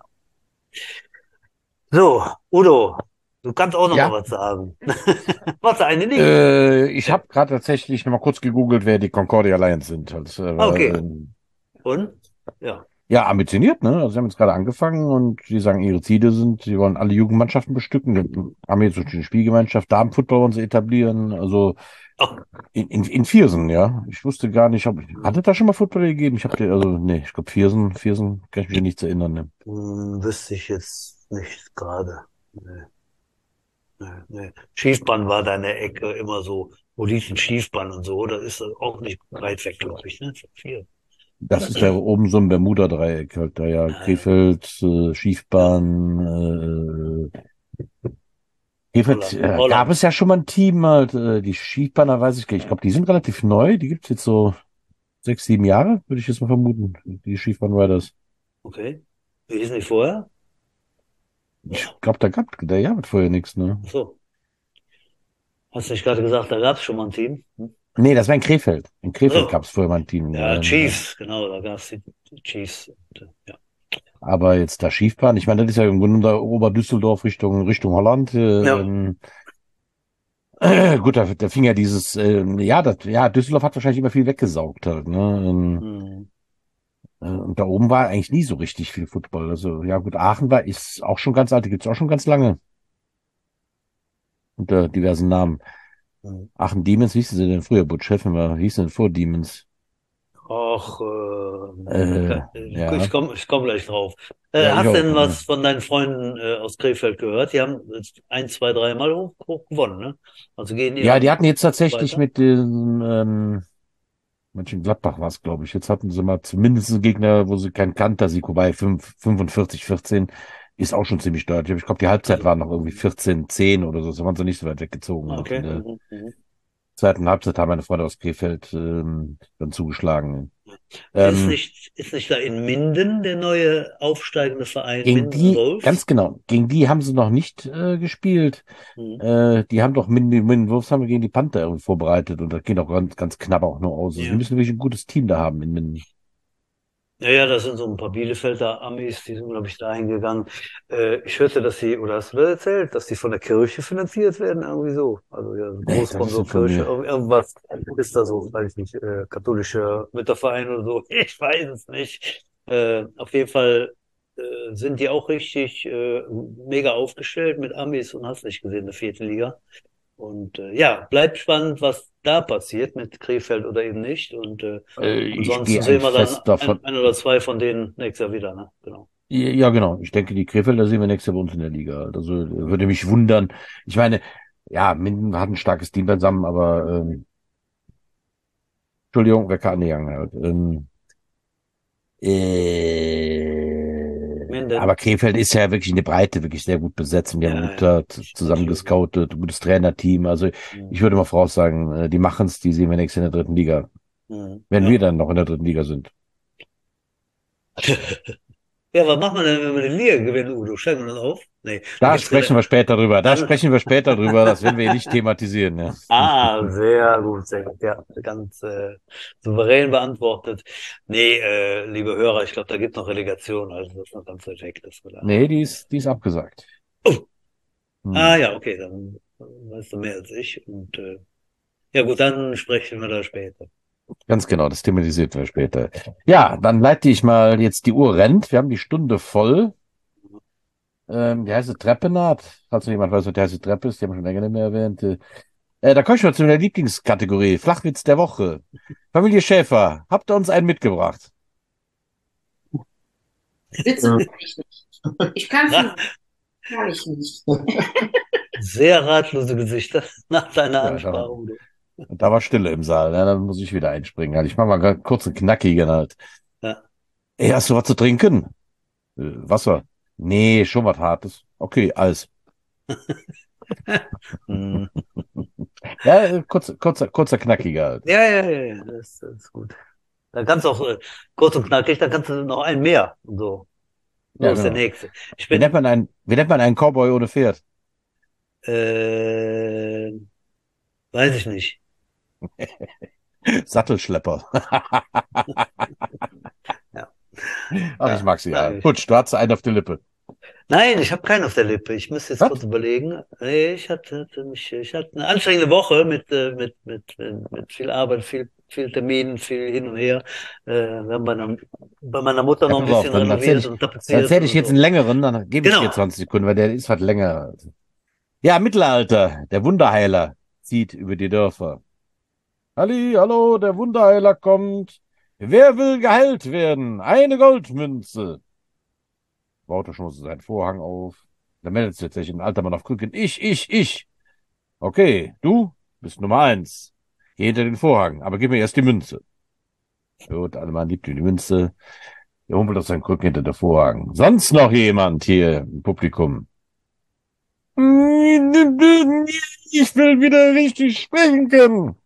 [SPEAKER 1] So, Udo, du kannst auch noch mal
[SPEAKER 2] Ja,
[SPEAKER 1] was sagen. Was eine Liga?
[SPEAKER 2] ich habe gerade tatsächlich noch mal kurz gegoogelt, wer die Concordia Lions sind.
[SPEAKER 1] Okay. Und? Ja.
[SPEAKER 2] Ja, ambitioniert, ne? Also sie haben jetzt gerade angefangen und sie sagen, ihre Ziele sind, sie wollen alle Jugendmannschaften bestücken, die haben jetzt so eine Spielgemeinschaft, Damenfußball wollen sie etablieren, also
[SPEAKER 1] Oh,
[SPEAKER 2] in Viersen, ja. Ich wusste gar nicht, hat es da schon mal Football gegeben? Nee, ich glaube Viersen, kann ich mich an nichts erinnern, ne?
[SPEAKER 1] wüsste ich jetzt nicht gerade. Nee. Nee. Schiefbahn war da in der Ecke immer so, wo lief ein Schiefbahn und so, das ist auch nicht weit weg, glaube ich, ne? Viel.
[SPEAKER 2] Das ist ja oben so ein Bermuda-Dreieck halt, da ja
[SPEAKER 1] Ja,
[SPEAKER 2] Krefeld,
[SPEAKER 1] ja.
[SPEAKER 2] Schiefbahn, Krefeld, gab
[SPEAKER 1] Holland.
[SPEAKER 2] es ja schon mal ein Team halt, die Schiefbahner weiß ich gar nicht, ich glaube, die sind relativ neu, die gibt's jetzt so 6, 7 Jahre, würde ich jetzt mal vermuten, die Schiefbahn Riders.
[SPEAKER 1] Okay. Wie hießen die vorher?
[SPEAKER 2] Ich glaube, da gab es vorher nichts, ne?
[SPEAKER 1] Ach so. Hast du nicht gerade gesagt, da gab es schon mal ein Team? Hm?
[SPEAKER 2] Nee, das war in Krefeld. In
[SPEAKER 1] Ach
[SPEAKER 2] Krefeld gab
[SPEAKER 1] so.
[SPEAKER 2] es vorher mal ein Team.
[SPEAKER 1] Ja, Chiefs, genau, da gab es die Chiefs. Und, ja.
[SPEAKER 2] Aber jetzt da Schiefbahn, ich meine, das ist ja im Grunde da Oberdüsseldorf Richtung Holland.
[SPEAKER 1] Ja.
[SPEAKER 2] Gut, da fing ja dieses, Düsseldorf hat wahrscheinlich immer viel weggesaugt halt, ne?
[SPEAKER 1] Hm.
[SPEAKER 2] Und da oben war eigentlich nie so richtig viel Football. Also, ja gut, ist auch schon ganz alt, die gibt's auch schon ganz lange. Unter diversen Namen.
[SPEAKER 1] Hm.
[SPEAKER 2] Aachen Demons, wie hießen sie denn früher? Butch Heffenmer, wie hießen denn vor Demons?
[SPEAKER 1] Ach,
[SPEAKER 2] Ja,
[SPEAKER 1] ich komm gleich drauf.
[SPEAKER 2] ja, ich
[SPEAKER 1] Hast
[SPEAKER 2] auch.
[SPEAKER 1] denn was von deinen Freunden aus Krefeld gehört? Die haben jetzt 1, 2, 3 Mal hoch gewonnen, ne? Also gehen die
[SPEAKER 2] Ja, die
[SPEAKER 1] dann
[SPEAKER 2] hatten jetzt tatsächlich
[SPEAKER 1] weiter?
[SPEAKER 2] mit dem Mönchengladbach war es, glaube ich. Jetzt hatten sie mal zumindest einen Gegner, wo sie keinen Kantersieg, wobei 45-14 ist auch schon ziemlich deutlich. Ich glaube, die Halbzeit
[SPEAKER 1] Also,
[SPEAKER 2] war noch irgendwie 14-10 oder so. Da waren sie nicht so weit weggezogen. Halt. In
[SPEAKER 1] okay.
[SPEAKER 2] der zweiten Halbzeit haben meine Freunde aus Krefeld dann zugeschlagen. Ähm,
[SPEAKER 1] Ist nicht da in Minden der neue aufsteigende Verein
[SPEAKER 2] Gegen
[SPEAKER 1] Minden
[SPEAKER 2] die,
[SPEAKER 1] Wolves?
[SPEAKER 2] ganz genau, gegen die haben sie noch nicht gespielt.
[SPEAKER 1] Hm.
[SPEAKER 2] Die haben doch Minden Wolves haben wir gegen die Panther irgendwie vorbereitet und das geht auch ganz, ganz knapp auch nur aus. Also, sie
[SPEAKER 1] Ja.
[SPEAKER 2] müssen wirklich ein gutes Team da haben in Minden.
[SPEAKER 1] Ja, das sind so ein paar Bielefelder Amis, die sind, glaube ich, dahin gegangen. Ich hörte, oder hast du das erzählt, dass die von der Kirche finanziert werden? Irgendwie so. Also ja,
[SPEAKER 2] Nee, das ist so
[SPEAKER 1] Großsponsor
[SPEAKER 2] von
[SPEAKER 1] Kirche,
[SPEAKER 2] mir.
[SPEAKER 1] irgendwas ist da so, weiß ich nicht, katholischer Mütterverein oder so. Ich weiß es nicht. Auf jeden Fall sind die auch richtig mega aufgestellt mit Amis und hast nicht gesehen, in der vierten Liga. Und ja, bleibt spannend, was da passiert mit Krefeld oder eben nicht. Und
[SPEAKER 2] Ich
[SPEAKER 1] ansonsten
[SPEAKER 2] gehe
[SPEAKER 1] sehen
[SPEAKER 2] eigentlich
[SPEAKER 1] wir dann
[SPEAKER 2] fest davon.
[SPEAKER 1] ein oder zwei von denen nächstes Jahr wieder, ne? Genau.
[SPEAKER 2] Ja, genau. Ich denke, die Krefelder sehen wir nächstes Jahr bei uns in der Liga. Also würde mich wundern. Ich meine, ja, Minden hat ein starkes Team beisammen, aber Entschuldigung, wer kann angegangen halt. Aber
[SPEAKER 1] Minden.
[SPEAKER 2] Krefeld ist ja wirklich eine Breite, wirklich sehr gut besetzt und die haben
[SPEAKER 1] Ja,
[SPEAKER 2] gut
[SPEAKER 1] ja,
[SPEAKER 2] da zusammen
[SPEAKER 1] absolut.
[SPEAKER 2] gescoutet, ein gutes Trainerteam. Also
[SPEAKER 1] Mhm.
[SPEAKER 2] ich würde mal voraussagen, die machen's, die sehen wir nächstes Jahr in der dritten Liga.
[SPEAKER 1] Mhm.
[SPEAKER 2] Wenn wir
[SPEAKER 1] Ja.
[SPEAKER 2] dann noch in der dritten Liga sind.
[SPEAKER 1] Ja, was macht man denn, wenn wir den Liga gewinnen, Udo? Steigen wir dann auf? Nee, da
[SPEAKER 2] Da
[SPEAKER 1] gibt's ja
[SPEAKER 2] sprechen wir später drüber. Da
[SPEAKER 1] dann.
[SPEAKER 2] sprechen wir später drüber. Das werden wir hier nicht thematisieren. Ja.
[SPEAKER 1] Ah, sehr gut, sehr gut. Ja, ganz souverän beantwortet. Nee, liebe Hörer, ich glaube, da gibt noch Relegation, also das ist noch ganz weit weg, dass wir da.
[SPEAKER 2] Nee, die ist abgesagt.
[SPEAKER 1] Oh,
[SPEAKER 2] Hm.
[SPEAKER 1] ja, okay, dann weißt du mehr als ich. Und ja gut, dann sprechen wir da später.
[SPEAKER 2] Ganz genau, das thematisieren wir später. Ja, dann leite ich mal jetzt, die Uhr rennt. Wir haben die Stunde voll. Die heiße Treppe naht. Falls noch jemand weiß, was die heiße Treppe ist, die haben wir schon länger nicht mehr erwähnt. Da komme ich mal zu meiner Lieblingskategorie. Flachwitz der Woche. Familie Schäfer, habt ihr uns einen mitgebracht?
[SPEAKER 3] Witze
[SPEAKER 4] Äh,
[SPEAKER 3] kann ich nicht. Ich kann
[SPEAKER 1] Ra
[SPEAKER 3] viel, kann ich nicht.
[SPEAKER 1] Sehr ratlose Gesichter nach deiner
[SPEAKER 2] Ja,
[SPEAKER 1] Ansprache, Udo.
[SPEAKER 2] da war Stille im Saal. Ja, dann muss ich wieder einspringen. Also ich mache mal ganz kurz einen knackigen halt.
[SPEAKER 1] Ja.
[SPEAKER 2] Ey, hast du was zu trinken? Wasser? Nee, schon was Hartes. Okay, Eis.
[SPEAKER 1] Hm.
[SPEAKER 2] Ja, kurzer knackiger halt.
[SPEAKER 1] Ja, ja, ja, ja, das ist gut. Dann kannst du auch kurz und knackig, dann kannst du noch einen mehr. Und so.
[SPEAKER 2] Ja,
[SPEAKER 1] So ist der
[SPEAKER 2] genau.
[SPEAKER 1] nächste. Ich bin,
[SPEAKER 2] Wie nennt man einen Cowboy ohne Pferd?
[SPEAKER 1] äh, weiß ich nicht.
[SPEAKER 2] Sattelschlepper.
[SPEAKER 1] Ja,
[SPEAKER 2] Ach, ich
[SPEAKER 1] ja,
[SPEAKER 2] mag sie ja.
[SPEAKER 1] sag ich.
[SPEAKER 2] Putsch, du hattest einen auf der Lippe.
[SPEAKER 1] Nein, ich habe keinen auf der Lippe. Ich müsste jetzt kurz
[SPEAKER 2] Was?
[SPEAKER 1] überlegen. Nee, ich hatte eine anstrengende Woche mit viel Arbeit, viel Terminen, viel hin und her. Wir haben bei meiner Mutter
[SPEAKER 2] Ja,
[SPEAKER 1] noch ein
[SPEAKER 2] pass auf,
[SPEAKER 1] bisschen
[SPEAKER 2] dann
[SPEAKER 1] renoviert und
[SPEAKER 2] dann
[SPEAKER 1] tapeziert
[SPEAKER 2] erzähl ich
[SPEAKER 1] und
[SPEAKER 2] jetzt
[SPEAKER 1] so.
[SPEAKER 2] einen längeren, dann gebe ich dir
[SPEAKER 1] Genau.
[SPEAKER 2] 20 Sekunden, weil der ist was länger. Ja, Mittelalter, der Wunderheiler zieht über die Dörfer. Halli, hallo, der Wunderheiler kommt. Wer will geheilt werden? Eine Goldmünze. Baut schon so seinen Vorhang auf. Da meldet sich tatsächlich ein alter Mann auf Krücken. Ich. Okay, du bist Nummer 1. Geh hinter den Vorhang, aber gib mir erst die Münze. Gut, alle Mann liebt die Münze. Er humpelt auf seinen Krücken hinter der Vorhang. Sonst noch jemand hier im Publikum? Ich will wieder richtig sprechen können.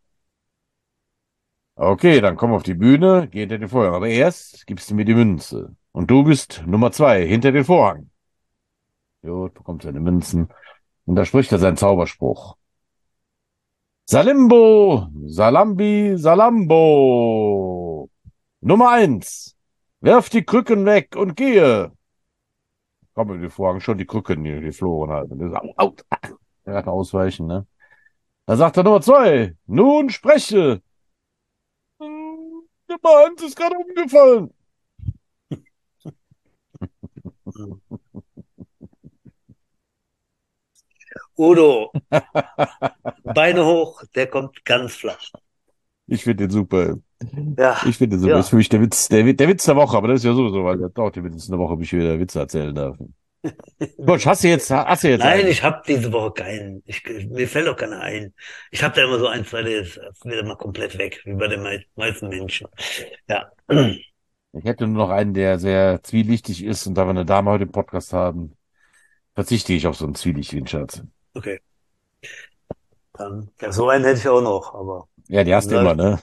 [SPEAKER 2] Okay, dann komm auf die Bühne, geh hinter den Vorhang. Aber erst gibst du mir die Münze. Und du bist Nummer 2, hinter den Vorhang. Gut, bekommt seine Münzen. Und da spricht er seinen Zauberspruch. Salimbo, Salambi, Salambo. Nummer 1. Werf die Krücken weg und gehe. Komm über den Vorhang, schon die Krücken, die flohen halt. Und er sagt, au, au. Er hat ausweichen, ne? Da sagt er Nummer 2. Nun spreche. Nummer 1 ist gerade umgefallen.
[SPEAKER 1] Udo, Beine hoch, der kommt ganz flach.
[SPEAKER 2] Ich finde den super.
[SPEAKER 1] Ja,
[SPEAKER 2] Ich finde den super. Ist
[SPEAKER 1] ja.
[SPEAKER 2] für mich der Witz der Woche, aber das ist ja sowieso, weil der dauert ja mindestens eine Woche, bis ich wieder Witze erzählen darf. Gut, hast du jetzt
[SPEAKER 1] Nein,
[SPEAKER 2] einen?
[SPEAKER 1] ich habe diese Woche keinen. Mir fällt auch keiner ein. Ich habe da immer so ein, zwei, der ist wieder mal komplett weg, wie bei den meisten Menschen. Ja,
[SPEAKER 2] Ich hätte nur noch einen, der sehr zwielichtig ist, und da wir eine Dame heute im Podcast haben, verzichte ich auf so einen zwielichtigen Schatz.
[SPEAKER 1] okay. Dann, ja, so einen hätte ich auch noch, aber
[SPEAKER 2] Ja, die hast du immer,
[SPEAKER 1] sag,
[SPEAKER 2] ne?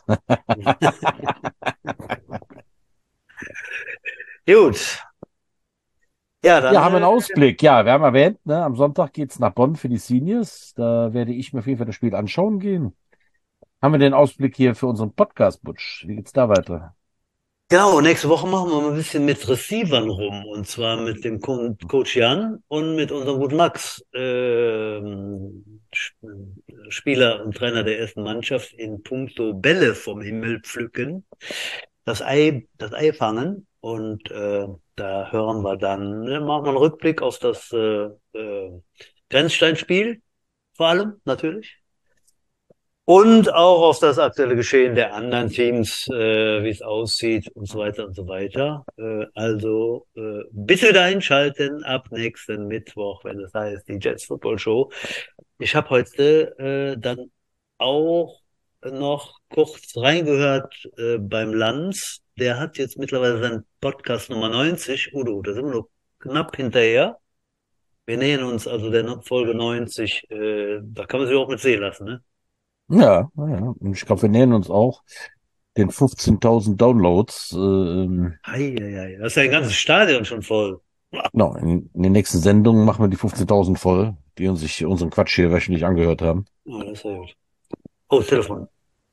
[SPEAKER 1] gut. Ja,
[SPEAKER 2] Ja,
[SPEAKER 1] dann,
[SPEAKER 2] haben wir einen Ausblick. Ja, wir haben erwähnt, ne, am Sonntag geht's nach Bonn für die Seniors. Da werde ich mir auf jeden Fall das Spiel anschauen gehen. Haben wir den Ausblick hier für unseren Podcast, Butsch? Wie geht's da weiter?
[SPEAKER 1] genau, nächste Woche machen wir mal ein bisschen mit Receivern rum. Und zwar mit dem Coach Jan und mit unserem guten Max, Spieler und Trainer der ersten Mannschaft in puncto Bälle vom Himmel pflücken, das Ei fangen. Und da hören wir dann, machen wir einen Rückblick auf das Grenzsteinspiel, vor allem natürlich. Und auch auf das aktuelle Geschehen der anderen Teams, wie es aussieht und so weiter und so weiter. Also bitte wieder einschalten ab nächsten Mittwoch, wenn es heißt, die Jets Football Show. Ich habe heute dann auch noch kurz reingehört beim Lanz. Der hat jetzt mittlerweile seinen Podcast Nummer 90. Udo, da sind wir noch knapp hinterher. Wir nähern uns also der Folge 90. Da kann man sich auch mit sehen lassen, ne?
[SPEAKER 2] Ja, ja. Und ich glaube, wir nähern uns auch den 15.000 Downloads.
[SPEAKER 1] Eieiei, das ist ja ein ganzes Stadion schon voll.
[SPEAKER 2] Genau, in den nächsten Sendungen machen wir die 15.000 voll, die uns sich unseren Quatsch hier wöchentlich angehört haben.
[SPEAKER 1] Oh, das ist ja gut. Oh, Telefon.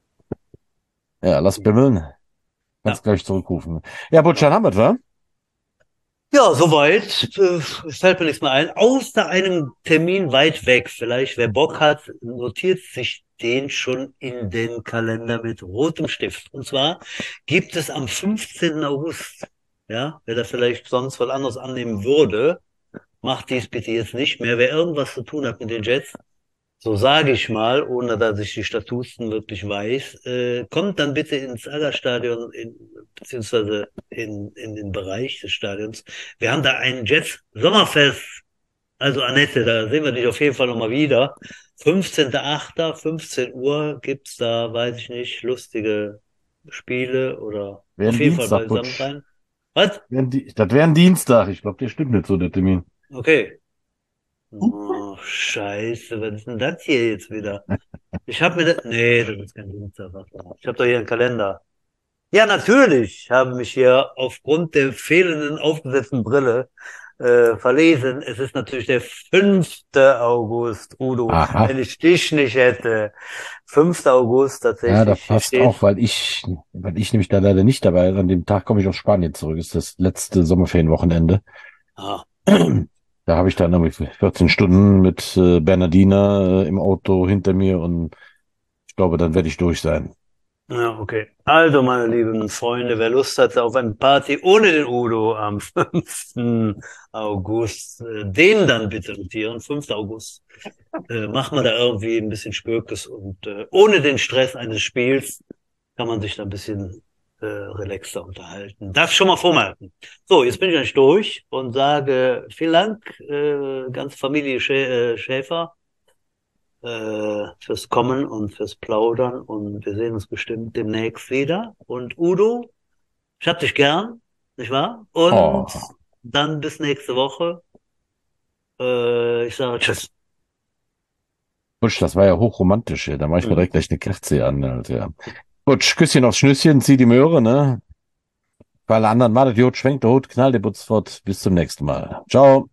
[SPEAKER 2] Ja, lass bimmeln.
[SPEAKER 1] Ja.
[SPEAKER 2] Kannst gleich zurückrufen. Ja, Butch, dann haben wir es, wa?
[SPEAKER 1] Ja, soweit. Es fällt mir nichts mehr ein. Außer einem Termin weit weg. Vielleicht, wer Bock hat, notiert sich den schon in den Kalender mit rotem Stift. Und zwar gibt es am 15. August, ja, wer da vielleicht sonst was anderes annehmen würde, macht dies bitte jetzt nicht mehr. Wer irgendwas zu tun hat mit den Jets, so sage ich mal, ohne dass ich die Statuten wirklich weiß, kommt dann bitte ins Allerstadion, beziehungsweise in den Bereich des Stadions. Wir haben da ein Jets Sommerfest. Also Annette, da sehen wir dich auf jeden Fall nochmal wieder. 15.08., 15 Uhr gibt's da, weiß ich nicht, lustige Spiele oder
[SPEAKER 2] Wäre
[SPEAKER 1] auf
[SPEAKER 2] ein
[SPEAKER 1] jeden Fall
[SPEAKER 2] Dienstag,
[SPEAKER 1] beisammen
[SPEAKER 2] Butch.
[SPEAKER 1] sein. Was?
[SPEAKER 2] Das wäre ein Dienstag. Ich glaube, der stimmt nicht so, der Termin.
[SPEAKER 1] Okay. Oh, Scheiße, was ist denn das hier jetzt wieder? Ich habe mir das. Nee, das ist kein Dienstag. Ich habe doch hier einen Kalender. Ja, natürlich habe mich hier aufgrund der fehlenden aufgesetzten Brille verlesen. Es ist natürlich der 5. August, Udo.
[SPEAKER 2] Aha.
[SPEAKER 1] Wenn ich dich nicht hätte. 5. August tatsächlich.
[SPEAKER 2] Ja, das
[SPEAKER 1] Hier
[SPEAKER 2] passt
[SPEAKER 1] steht.
[SPEAKER 2] auch, weil ich nämlich da leider nicht dabei bin. An dem Tag komme ich aus Spanien zurück. Ist das letzte Sommerferienwochenende.
[SPEAKER 1] Ah,
[SPEAKER 2] Da habe ich dann irgendwie 14 Stunden mit Bernardina im Auto hinter mir und ich glaube, dann werde ich durch sein.
[SPEAKER 1] ja, okay. Also, meine lieben Freunde, wer Lust hat auf eine Party ohne den Udo am 5. August, den dann bitte notieren, 5. August. Machen wir da irgendwie ein bisschen Spökes und ohne den Stress eines Spiels kann man sich da ein bisschen relaxter unterhalten. Darf ich schon mal vormerken. So, jetzt bin ich eigentlich durch und sage vielen Dank, ganze Familie Schäfer, fürs Kommen und fürs Plaudern und wir sehen uns bestimmt demnächst wieder. Und Udo, ich hab dich gern, nicht wahr? Und
[SPEAKER 2] Oh,
[SPEAKER 1] dann bis nächste Woche. Ich sage Tschüss.
[SPEAKER 2] Butsch, das war ja hochromantisch hier. Da mache ich mir
[SPEAKER 1] Mhm.
[SPEAKER 2] direkt gleich eine Kerze an. Also, ja. Butsch, Küsschen aufs Schnüsschen, zieh die Möhre, ne? Für alle anderen, wartet, Jod, schwenkt der Hut, knallt der Butz fort. Bis zum nächsten Mal. Ciao.